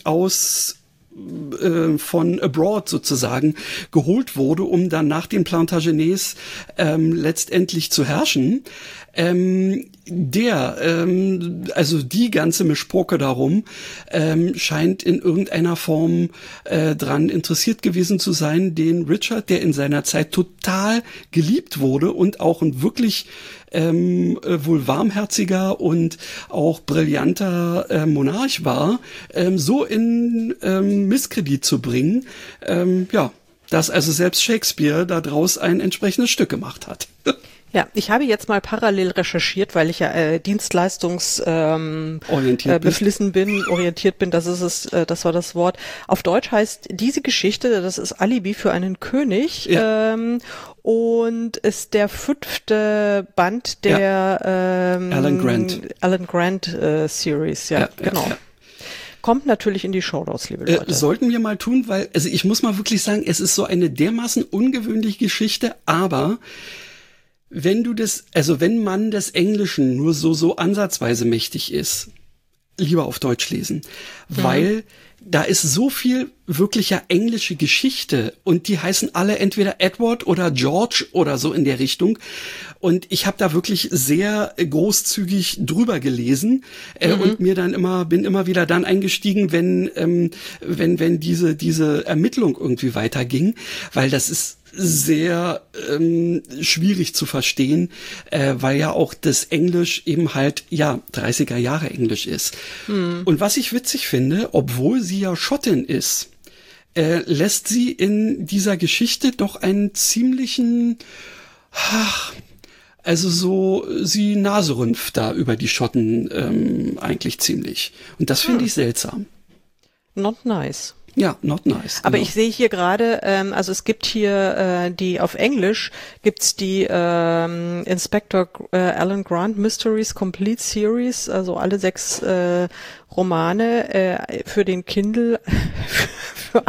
von abroad sozusagen geholt wurde, um dann nach den Plantagenets letztendlich zu herrschen, also die ganze Mischpoke darum, scheint in irgendeiner Form dran interessiert gewesen zu sein, den Richard, der in seiner Zeit total geliebt wurde und auch ein wirklich wohl warmherziger und auch brillanter Monarch war, so in Misskredit zu bringen, dass also selbst Shakespeare da draus ein entsprechendes Stück gemacht hat. Ja, ich habe jetzt mal parallel recherchiert, weil ich ja beflissen bin, orientiert bin, das war das Wort. Auf Deutsch heißt diese Geschichte, das ist Alibi für einen König, ja. Und ist der 5. Band der Alan Grant Series, ja, genau. Ja. Kommt natürlich in die Shownotes, liebe Leute. Sollten wir mal tun, weil, also ich muss mal wirklich sagen, es ist so eine dermaßen ungewöhnliche Geschichte, aber wenn man des Englischen nur so ansatzweise mächtig ist, lieber auf Deutsch lesen, weil da ist so viel wirklicher englische Geschichte und die heißen alle entweder Edward oder George oder so in der Richtung. Und ich habe da wirklich sehr großzügig drüber gelesen und bin immer wieder dann eingestiegen, wenn diese Ermittlung irgendwie weiterging, weil das ist sehr schwierig zu verstehen, weil ja auch das Englisch eben halt 30er Jahre Englisch ist. Und was ich witzig finde, obwohl sie ja Schottin ist, lässt sie in dieser Geschichte doch einen ziemlichen, sie naserümpft da über die Schotten eigentlich ziemlich. Und das finde ich seltsam. Not nice. Ja, not nice. Aber ich sehe hier gerade, also es gibt hier die auf Englisch gibt's die Inspector Alan Grant Mysteries Complete Series, also alle 6 Romane für den Kindle für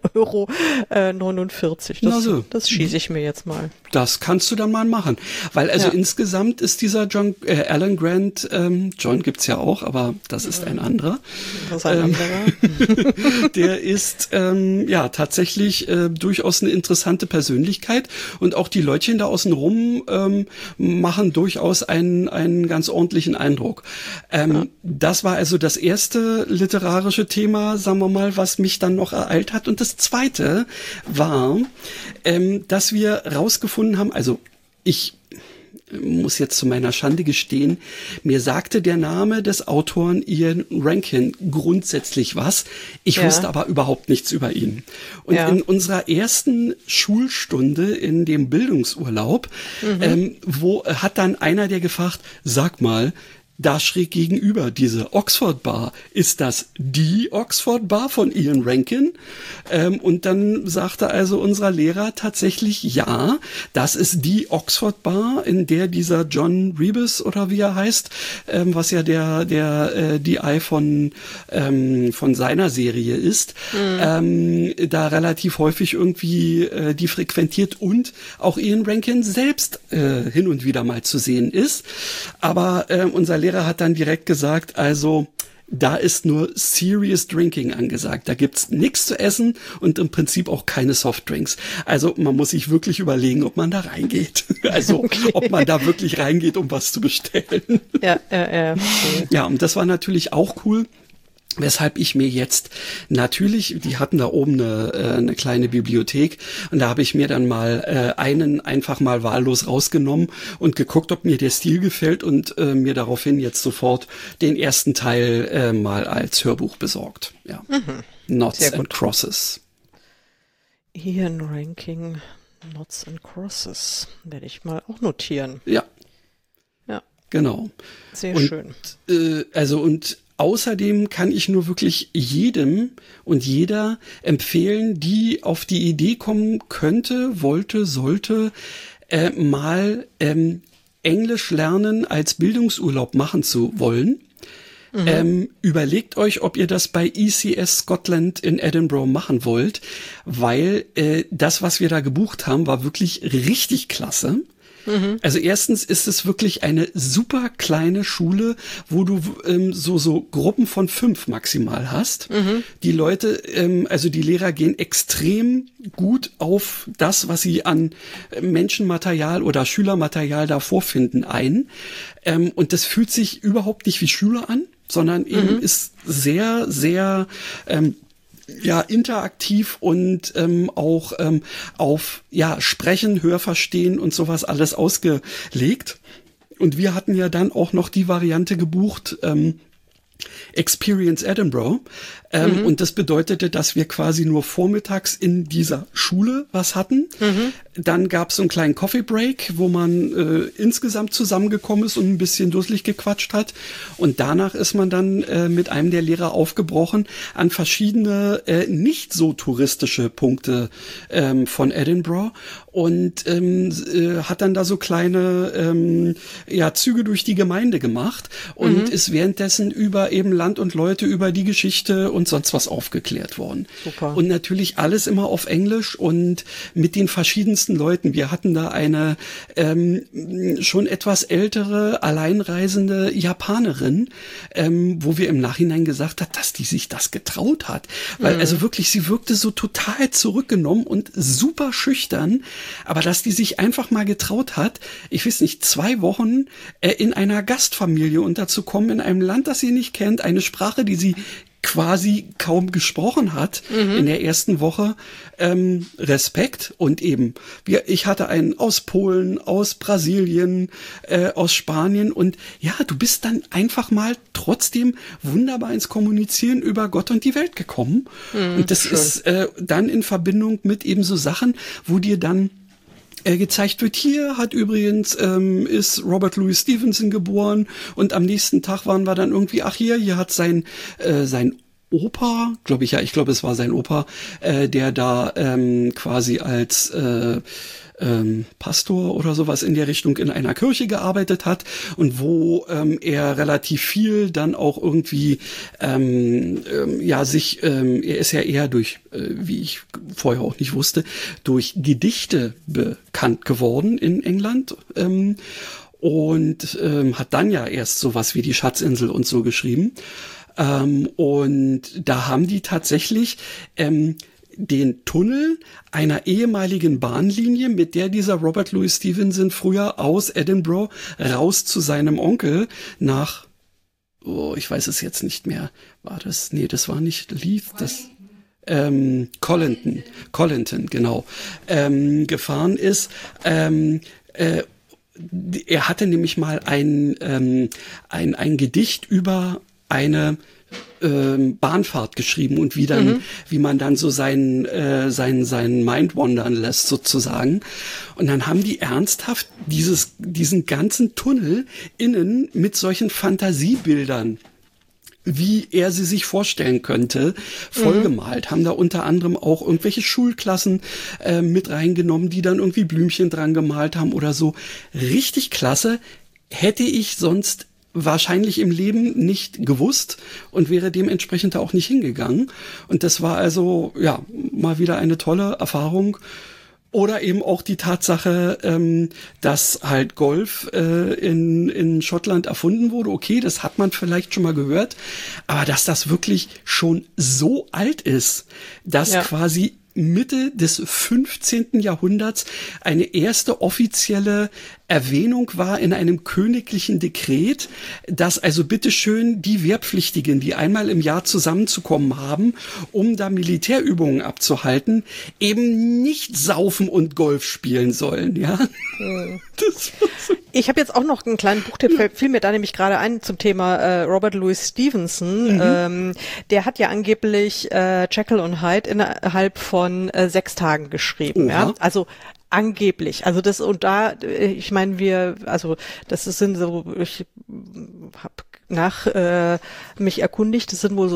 1,49 €. Das schieße ich mir jetzt mal. Das kannst du dann mal machen. Weil insgesamt ist dieser Alan Grant, John gibt's ja auch, aber das ist ein anderer. Das ist ein anderer. Der ist tatsächlich durchaus eine interessante Persönlichkeit und auch die Leutchen da außenrum machen durchaus einen ganz ordentlichen Eindruck. Das war also das erste literarische Thema, sagen wir mal, was mich dann noch ereilt hat. Und das zweite war, dass wir rausgefunden haben, also ich muss jetzt zu meiner Schande gestehen, mir sagte der Name des Autoren Ian Rankin grundsätzlich was. Ich wusste aber überhaupt nichts über ihn. Und in unserer ersten Schulstunde in dem Bildungsurlaub, hat dann einer der gefragt, sag mal, da schräg gegenüber diese Oxford Bar, ist das die Oxford Bar von Ian Rankin? Und dann sagte also unser Lehrer tatsächlich, ja, das ist die Oxford Bar, in der dieser John Rebus oder wie er heißt, was ja der DI von seiner Serie ist, da relativ häufig irgendwie die frequentiert und auch Ian Rankin selbst hin und wieder mal zu sehen ist. Aber unser Lehrer hat dann direkt gesagt, also da ist nur Serious Drinking angesagt. Da gibt's nichts zu essen und im Prinzip auch keine Softdrinks. Also man muss sich wirklich überlegen, ob man da reingeht. Also ob man da wirklich reingeht, um was zu bestellen. Ja, und das war natürlich auch cool. Weshalb ich mir jetzt natürlich, die hatten da oben eine kleine Bibliothek und da habe ich mir dann mal einen einfach mal wahllos rausgenommen und geguckt, ob mir der Stil gefällt und mir daraufhin jetzt sofort den ersten Teil mal als Hörbuch besorgt. Ja. Knots and Crosses. Ian Rankin, Knots and Crosses. Werde ich mal auch notieren. Ja. Ja. Genau. Sehr schön. Und außerdem kann ich nur wirklich jedem und jeder empfehlen, die auf die Idee kommen könnte, wollte, sollte, mal Englisch lernen als Bildungsurlaub machen zu wollen. Überlegt euch, ob ihr das bei ECS Scotland in Edinburgh machen wollt, weil das, was wir da gebucht haben, war wirklich richtig klasse. Also erstens ist es wirklich eine super kleine Schule, wo du so Gruppen von 5 maximal hast. Die Leute, also die Lehrer gehen extrem gut auf das, was sie an Menschenmaterial oder Schülermaterial da vorfinden ein. Und das fühlt sich überhaupt nicht wie Schule an, sondern eben ist sehr, sehr interaktiv und auch auf Sprechen, Hörverstehen und sowas alles ausgelegt. Und wir hatten ja dann auch noch die Variante gebucht, Experience Edinburgh. Und das bedeutete, dass wir quasi nur vormittags in dieser Schule was hatten. Dann gab es so einen kleinen Coffee Break, wo man insgesamt zusammengekommen ist und ein bisschen dusselig gequatscht hat. Und danach ist man dann mit einem der Lehrer aufgebrochen an verschiedene nicht so touristische Punkte von Edinburgh und hat dann da so kleine Züge durch die Gemeinde gemacht und ist währenddessen über eben Land und Leute, über die Geschichte und sonst was aufgeklärt worden. Super. Und natürlich alles immer auf Englisch und mit den verschiedensten Leuten. Wir hatten da eine schon etwas ältere, alleinreisende Japanerin, wo wir im Nachhinein gesagt haben, dass die sich das getraut hat. Weil also wirklich, sie wirkte so total zurückgenommen und super schüchtern, aber dass die sich einfach mal getraut hat, ich weiß nicht, 2 Wochen in einer Gastfamilie unterzukommen, in einem Land, das sie nicht kennt, eine Sprache, die sie quasi kaum gesprochen hat in der ersten Woche. Respekt und eben, ich hatte einen aus Polen, aus Brasilien, aus Spanien und ja, du bist dann einfach mal trotzdem wunderbar ins Kommunizieren über Gott und die Welt gekommen. Und das ist dann in Verbindung mit eben so Sachen, wo dir dann gezeigt wird, hier hat übrigens, ist Robert Louis Stevenson geboren und am nächsten Tag waren wir dann irgendwie, hier hat sein Opa, ich glaube es war sein Opa, der da quasi als Pastor oder sowas in der Richtung in einer Kirche gearbeitet hat und wo er relativ viel dann auch irgendwie er ist ja eher durch, wie ich vorher auch nicht wusste, durch Gedichte bekannt geworden in England und hat dann ja erst sowas wie die Schatzinsel und so geschrieben. Und da haben die tatsächlich den Tunnel einer ehemaligen Bahnlinie, mit der dieser Robert Louis Stevenson früher aus Edinburgh raus zu seinem Onkel nach, ich weiß es jetzt nicht mehr, das war nicht Leith, Colinton, genau, gefahren ist. Er hatte nämlich mal ein Gedicht über eine Bahnfahrt geschrieben und wie man dann so seinen Mind wandern lässt sozusagen. Und dann haben die ernsthaft diesen ganzen Tunnel innen mit solchen Fantasiebildern, wie er sie sich vorstellen könnte, vollgemalt. Haben da unter anderem auch irgendwelche Schulklassen mit reingenommen, die dann irgendwie Blümchen dran gemalt haben oder so. Richtig klasse. Hätte ich sonst wahrscheinlich im Leben nicht gewusst und wäre dementsprechend auch nicht hingegangen. Und das war also, mal wieder eine tolle Erfahrung. Oder eben auch die Tatsache, dass halt Golf in Schottland erfunden wurde. Okay, das hat man vielleicht schon mal gehört. Aber dass das wirklich schon so alt ist, dass quasi Mitte des 15. Jahrhunderts eine erste offizielle Erwähnung war in einem königlichen Dekret, dass also bitteschön die Wehrpflichtigen, die einmal im Jahr zusammenzukommen haben, um da Militärübungen abzuhalten, eben nicht saufen und Golf spielen sollen, ja. Das war so Ich habe jetzt auch noch einen kleinen Buchtipp, fiel mir da nämlich gerade ein zum Thema Robert Louis Stevenson. Der hat ja angeblich Jekyll und Hyde innerhalb von 6 Tagen geschrieben. Ja? Also angeblich. Also das und da, ich meine, sind so, ich habe mich erkundigt, das sind wohl so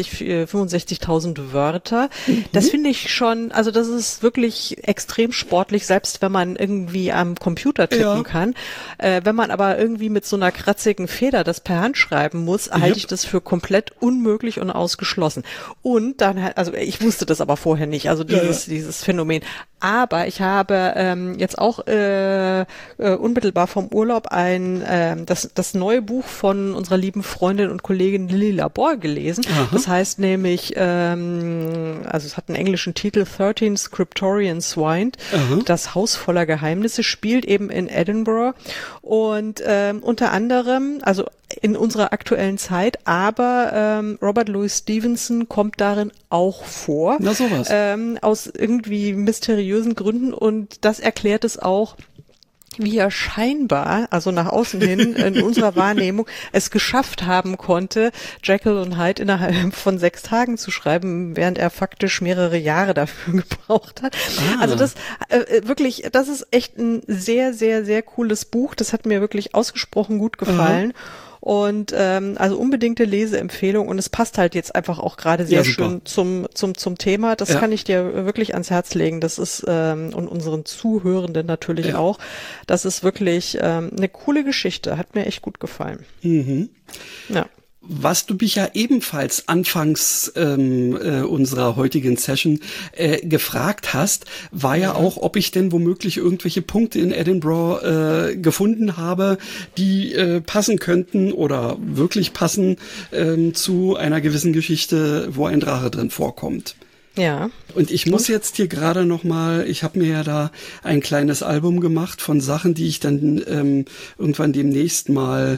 65.000 Wörter. Das finde ich schon, also das ist wirklich extrem sportlich, selbst wenn man irgendwie am Computer tippen kann. Wenn man aber irgendwie mit so einer kratzigen Feder das per Hand schreiben muss, halte ich das für komplett unmöglich und ausgeschlossen. Und dann also ich wusste das aber vorher nicht, also dieses Phänomen. Aber ich habe jetzt auch unmittelbar vom Urlaub das neue Buch von unserer lieben Freundin und Kollegin Lilly Labor gelesen. Aha. Das heißt nämlich, also es hat einen englischen Titel, 13 Scriptorian Swine. Aha. Das Haus voller Geheimnisse, spielt eben in Edinburgh und unter anderem, also in unserer aktuellen Zeit, aber Robert Louis Stevenson kommt darin auch vor. Na sowas. Aus irgendwie mysteriösen Gründen, und das erklärt es auch, wie er scheinbar, also nach außen hin, in unserer Wahrnehmung, es geschafft haben konnte, Jekyll und Hyde innerhalb von 6 Tagen zu schreiben, während er faktisch mehrere Jahre dafür gebraucht hat. Also das wirklich, das ist echt ein sehr, sehr, sehr cooles Buch. Das hat mir wirklich ausgesprochen gut gefallen. Und also unbedingte Leseempfehlung, und es passt halt jetzt einfach auch gerade sehr schön zum Thema. Das kann ich dir wirklich ans Herz legen. Das ist und unseren Zuhörenden natürlich auch. Das ist wirklich eine coole Geschichte. Hat mir echt gut gefallen. Ja. Was du mich ja ebenfalls anfangs unserer heutigen Session gefragt hast, war ja auch, ob ich denn womöglich irgendwelche Punkte in Edinburgh gefunden habe, die passen könnten oder wirklich passen zu einer gewissen Geschichte, wo ein Drache drin vorkommt. Ja. Und ich muss jetzt hier gerade nochmal, ich habe mir ja da ein kleines Album gemacht von Sachen, die ich dann irgendwann demnächst mal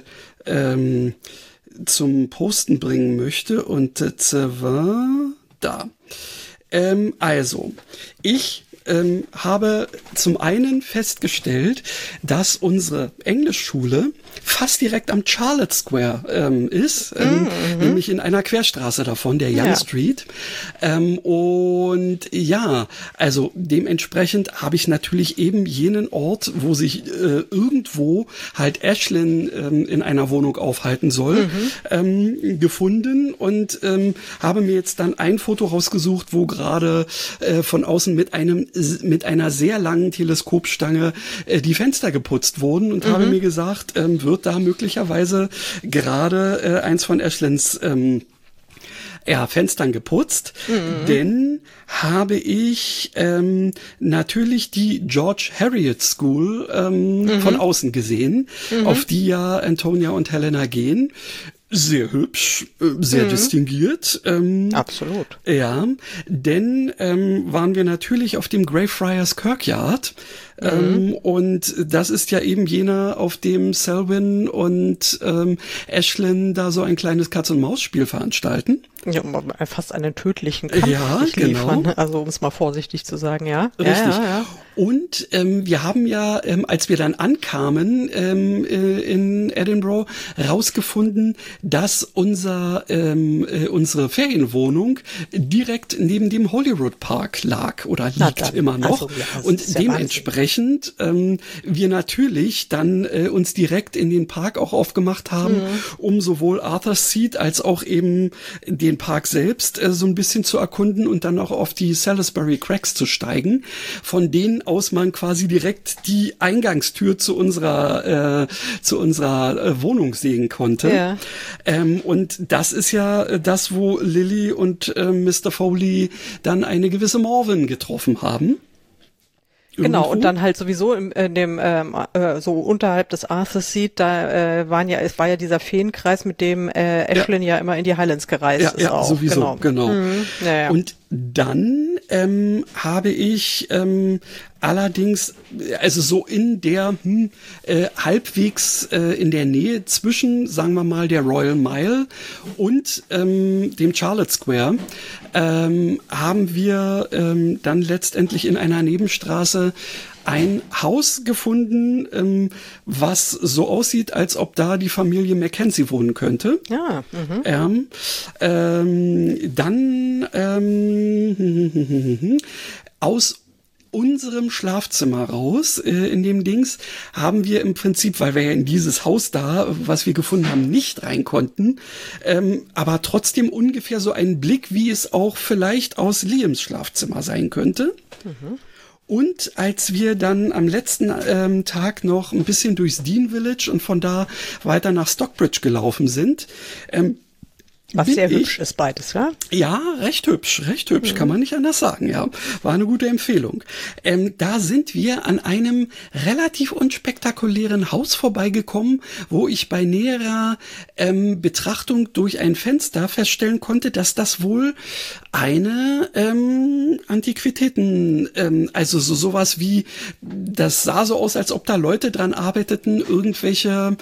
zum Posten bringen möchte, und zwar da. Also, ich habe zum einen festgestellt, dass unsere Englischschule fast direkt am Charlotte Square ist, nämlich in einer Querstraße davon, der Young Street. Und ja, also dementsprechend habe ich natürlich eben jenen Ort, wo sich irgendwo halt Ashlyn in einer Wohnung aufhalten soll, gefunden, und habe mir jetzt dann ein Foto rausgesucht, wo gerade von außen mit einer sehr langen Teleskopstange die Fenster geputzt wurden, und habe mir gesagt, wird da möglicherweise gerade eins von Ashlyns Fenstern geputzt, denn habe ich natürlich die George Heriot School von außen gesehen, auf die ja Antonia und Helena gehen. Sehr hübsch, sehr distinguiert. Absolut. Ja, denn waren wir natürlich auf dem Greyfriars Kirkyard. Und das ist ja eben jener, auf dem Selwyn und Ashlyn da so ein kleines Katz-und-Maus-Spiel veranstalten. Ja, fast einen tödlichen Kampf liefern, also um es mal vorsichtig zu sagen, ja. Richtig. Ja. Und wir haben ja, als wir dann ankamen in Edinburgh, rausgefunden, dass unsere Ferienwohnung direkt neben dem Holyrood Park lag oder liegt immer noch. Also, ja, und dementsprechend wir natürlich dann uns direkt in den Park auch aufgemacht haben, um sowohl Arthur's Seat als auch eben den Park selbst so ein bisschen zu erkunden und dann auch auf die Salisbury Cracks zu steigen, von denen aus man quasi direkt die Eingangstür zu unserer Wohnung sehen konnte. Ja. Und das ist ja das, wo Lily und Mr. Foley dann eine gewisse Morven getroffen haben. Genau, irgendwo. Und dann halt sowieso in dem so unterhalb des Arthur's Seat, da es war ja dieser Feenkreis, mit dem Ashlyn ja immer in die Highlands gereist ist. Ja, sowieso, genau. Ja. Und dann habe ich allerdings, also so in der halbwegs in der Nähe zwischen, sagen wir mal, der Royal Mile und dem Charlotte Square haben wir dann letztendlich in einer Nebenstraße ein Haus gefunden, was so aussieht, als ob da die Familie Mackenzie wohnen könnte. Ja. Dann aus unserem Schlafzimmer raus, in dem Dings, haben wir im Prinzip, weil wir ja in dieses Haus da, was wir gefunden haben, nicht rein konnten, aber trotzdem ungefähr so einen Blick, wie es auch vielleicht aus Liams Schlafzimmer sein könnte. Und als wir dann am letzten Tag noch ein bisschen durchs Dean Village und von da weiter nach Stockbridge gelaufen sind, was sehr hübsch ist beides, ja? Ja, recht hübsch, kann man nicht anders sagen, ja. War eine gute Empfehlung. Da sind wir an einem relativ unspektakulären Haus vorbeigekommen, wo ich bei näherer Betrachtung durch ein Fenster feststellen konnte, dass das wohl eine Antiquitäten, also sowas wie, das sah so aus, als ob da Leute dran arbeiteten, irgendwelche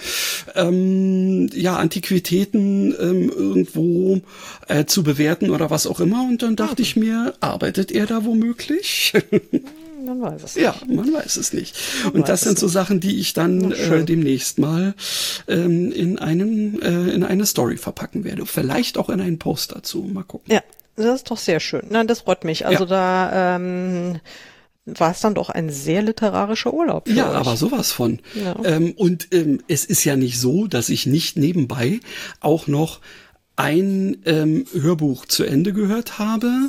Antiquitäten irgendwo zu bewerten oder was auch immer. Und dann dachte ich mir, arbeitet er da womöglich? Man weiß es nicht. Ja, man weiß es nicht. Und das sind so Sachen, die ich dann demnächst mal in eine Story verpacken werde. Vielleicht auch in einen Post dazu. Mal gucken. Ja, das ist doch sehr schön. Nein, das freut mich. Also da war es dann doch ein sehr literarischer Urlaub für euch. Aber sowas von. Ja. Es ist ja nicht so, dass ich nicht nebenbei auch noch ein Hörbuch zu Ende gehört habe.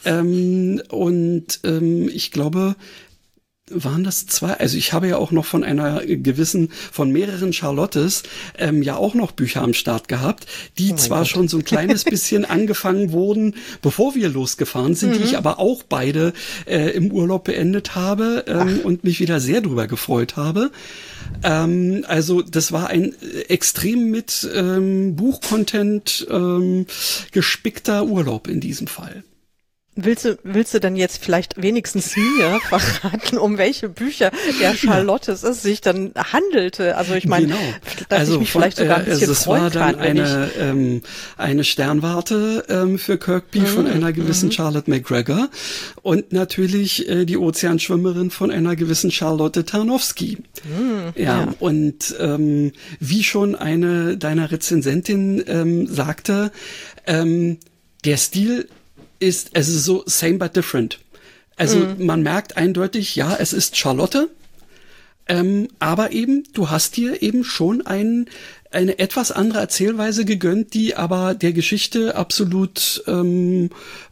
Ich glaube, waren das 2? Also ich habe ja auch noch von mehreren Charlottes ja auch noch Bücher am Start gehabt, die zwar schon so ein kleines bisschen angefangen wurden, bevor wir losgefahren sind, die ich aber auch beide im Urlaub beendet habe und mich wieder sehr drüber gefreut habe. Also das war ein extrem mit Buchcontent gespickter Urlaub in diesem Fall. Willst du dann jetzt vielleicht wenigstens mir verraten, um welche Bücher der Charlotte es sich dann handelte? Also ich meine, dass ich mich vielleicht sogar ein bisschen freuen kann. Es war dann eine Sternwarte für Kirkby von einer gewissen Charlotte McGregor und natürlich die Ozeanschwimmerin von einer gewissen Charlotte Tarnowski. Und wie schon eine deiner Rezensentin sagte, der Stil ist, es ist so same but different. Also man merkt eindeutig, ja, es ist Charlotte, aber eben, du hast dir eben schon eine etwas andere Erzählweise gegönnt, die aber der Geschichte absolut oh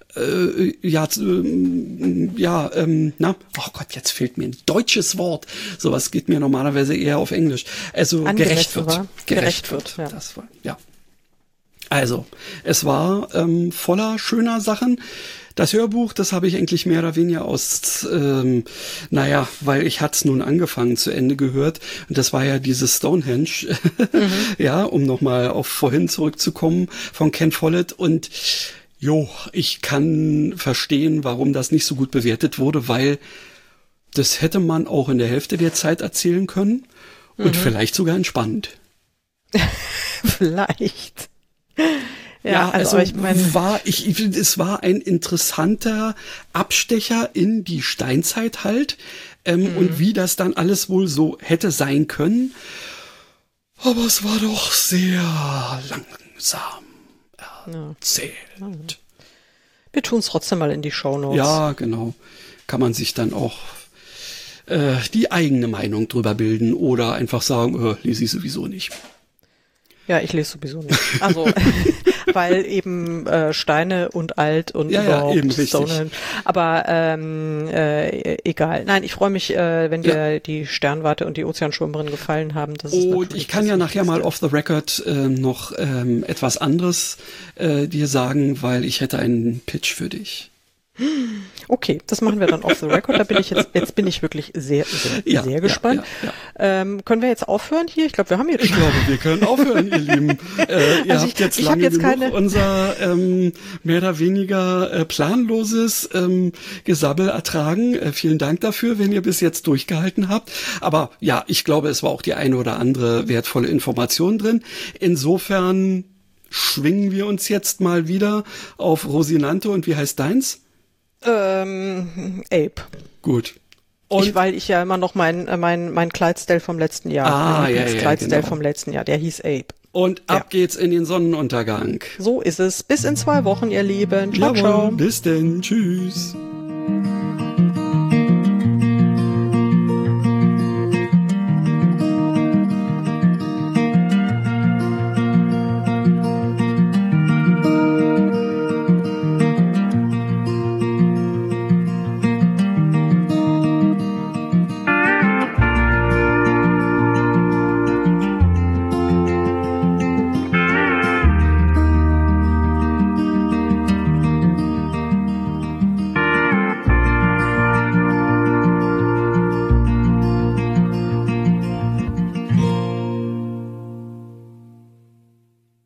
Gott, jetzt fehlt mir ein deutsches Wort. Sowas geht mir normalerweise eher auf Englisch. Also gerecht wird. Gerecht wird. Ja. Das war, ja. Also, es war voller schöner Sachen. Das Hörbuch, das habe ich eigentlich mehr oder weniger aus, weil ich hat's nun angefangen zu Ende gehört. Und das war ja dieses Stonehenge, ja, um nochmal auf vorhin zurückzukommen von Ken Follett. Und ich kann verstehen, warum das nicht so gut bewertet wurde, weil das hätte man auch in der Hälfte der Zeit erzählen können und vielleicht sogar entspannt. Vielleicht. Ja, also ich meine, es war ein interessanter Abstecher in die Steinzeit halt und wie das dann alles wohl so hätte sein können. Aber es war doch sehr langsam erzählt. Wir tun es trotzdem mal in die Shownotes. Ja, genau. Kann man sich dann auch die eigene Meinung drüber bilden oder einfach sagen, lese ich sowieso nicht. Ja, ich lese sowieso nicht. Also, weil eben Steine und alt und überhaupt eben Stonehenge. Aber egal. Nein, ich freue mich, wenn dir die Sternwarte und die Ozeanschwimmerin gefallen haben. Und ich kann ja nachher mal off the record noch etwas anderes dir sagen, weil ich hätte einen Pitch für dich. Okay, das machen wir dann off the record. Da bin ich jetzt bin ich wirklich sehr gespannt. Können wir jetzt aufhören hier? Ich glaube, wir haben jetzt. Ich glaube, wir können aufhören, ihr Lieben. Ihr habt jetzt lange genug unser mehr oder weniger planloses Gesabbel ertragen. Vielen Dank dafür, wenn ihr bis jetzt durchgehalten habt. Aber ja, ich glaube, es war auch die eine oder andere wertvolle Information drin. Insofern schwingen wir uns jetzt mal wieder auf Rosinante. Und wie heißt deins? Ape. Gut. Weil ich ja immer noch mein Clydesdale vom letzten Jahr, Clydesdale vom letzten Jahr, der hieß Abe. Und ab geht's in den Sonnenuntergang. So ist es. Bis in 2 Wochen, ihr Lieben. Ciao, ciao. Bis denn. Tschüss.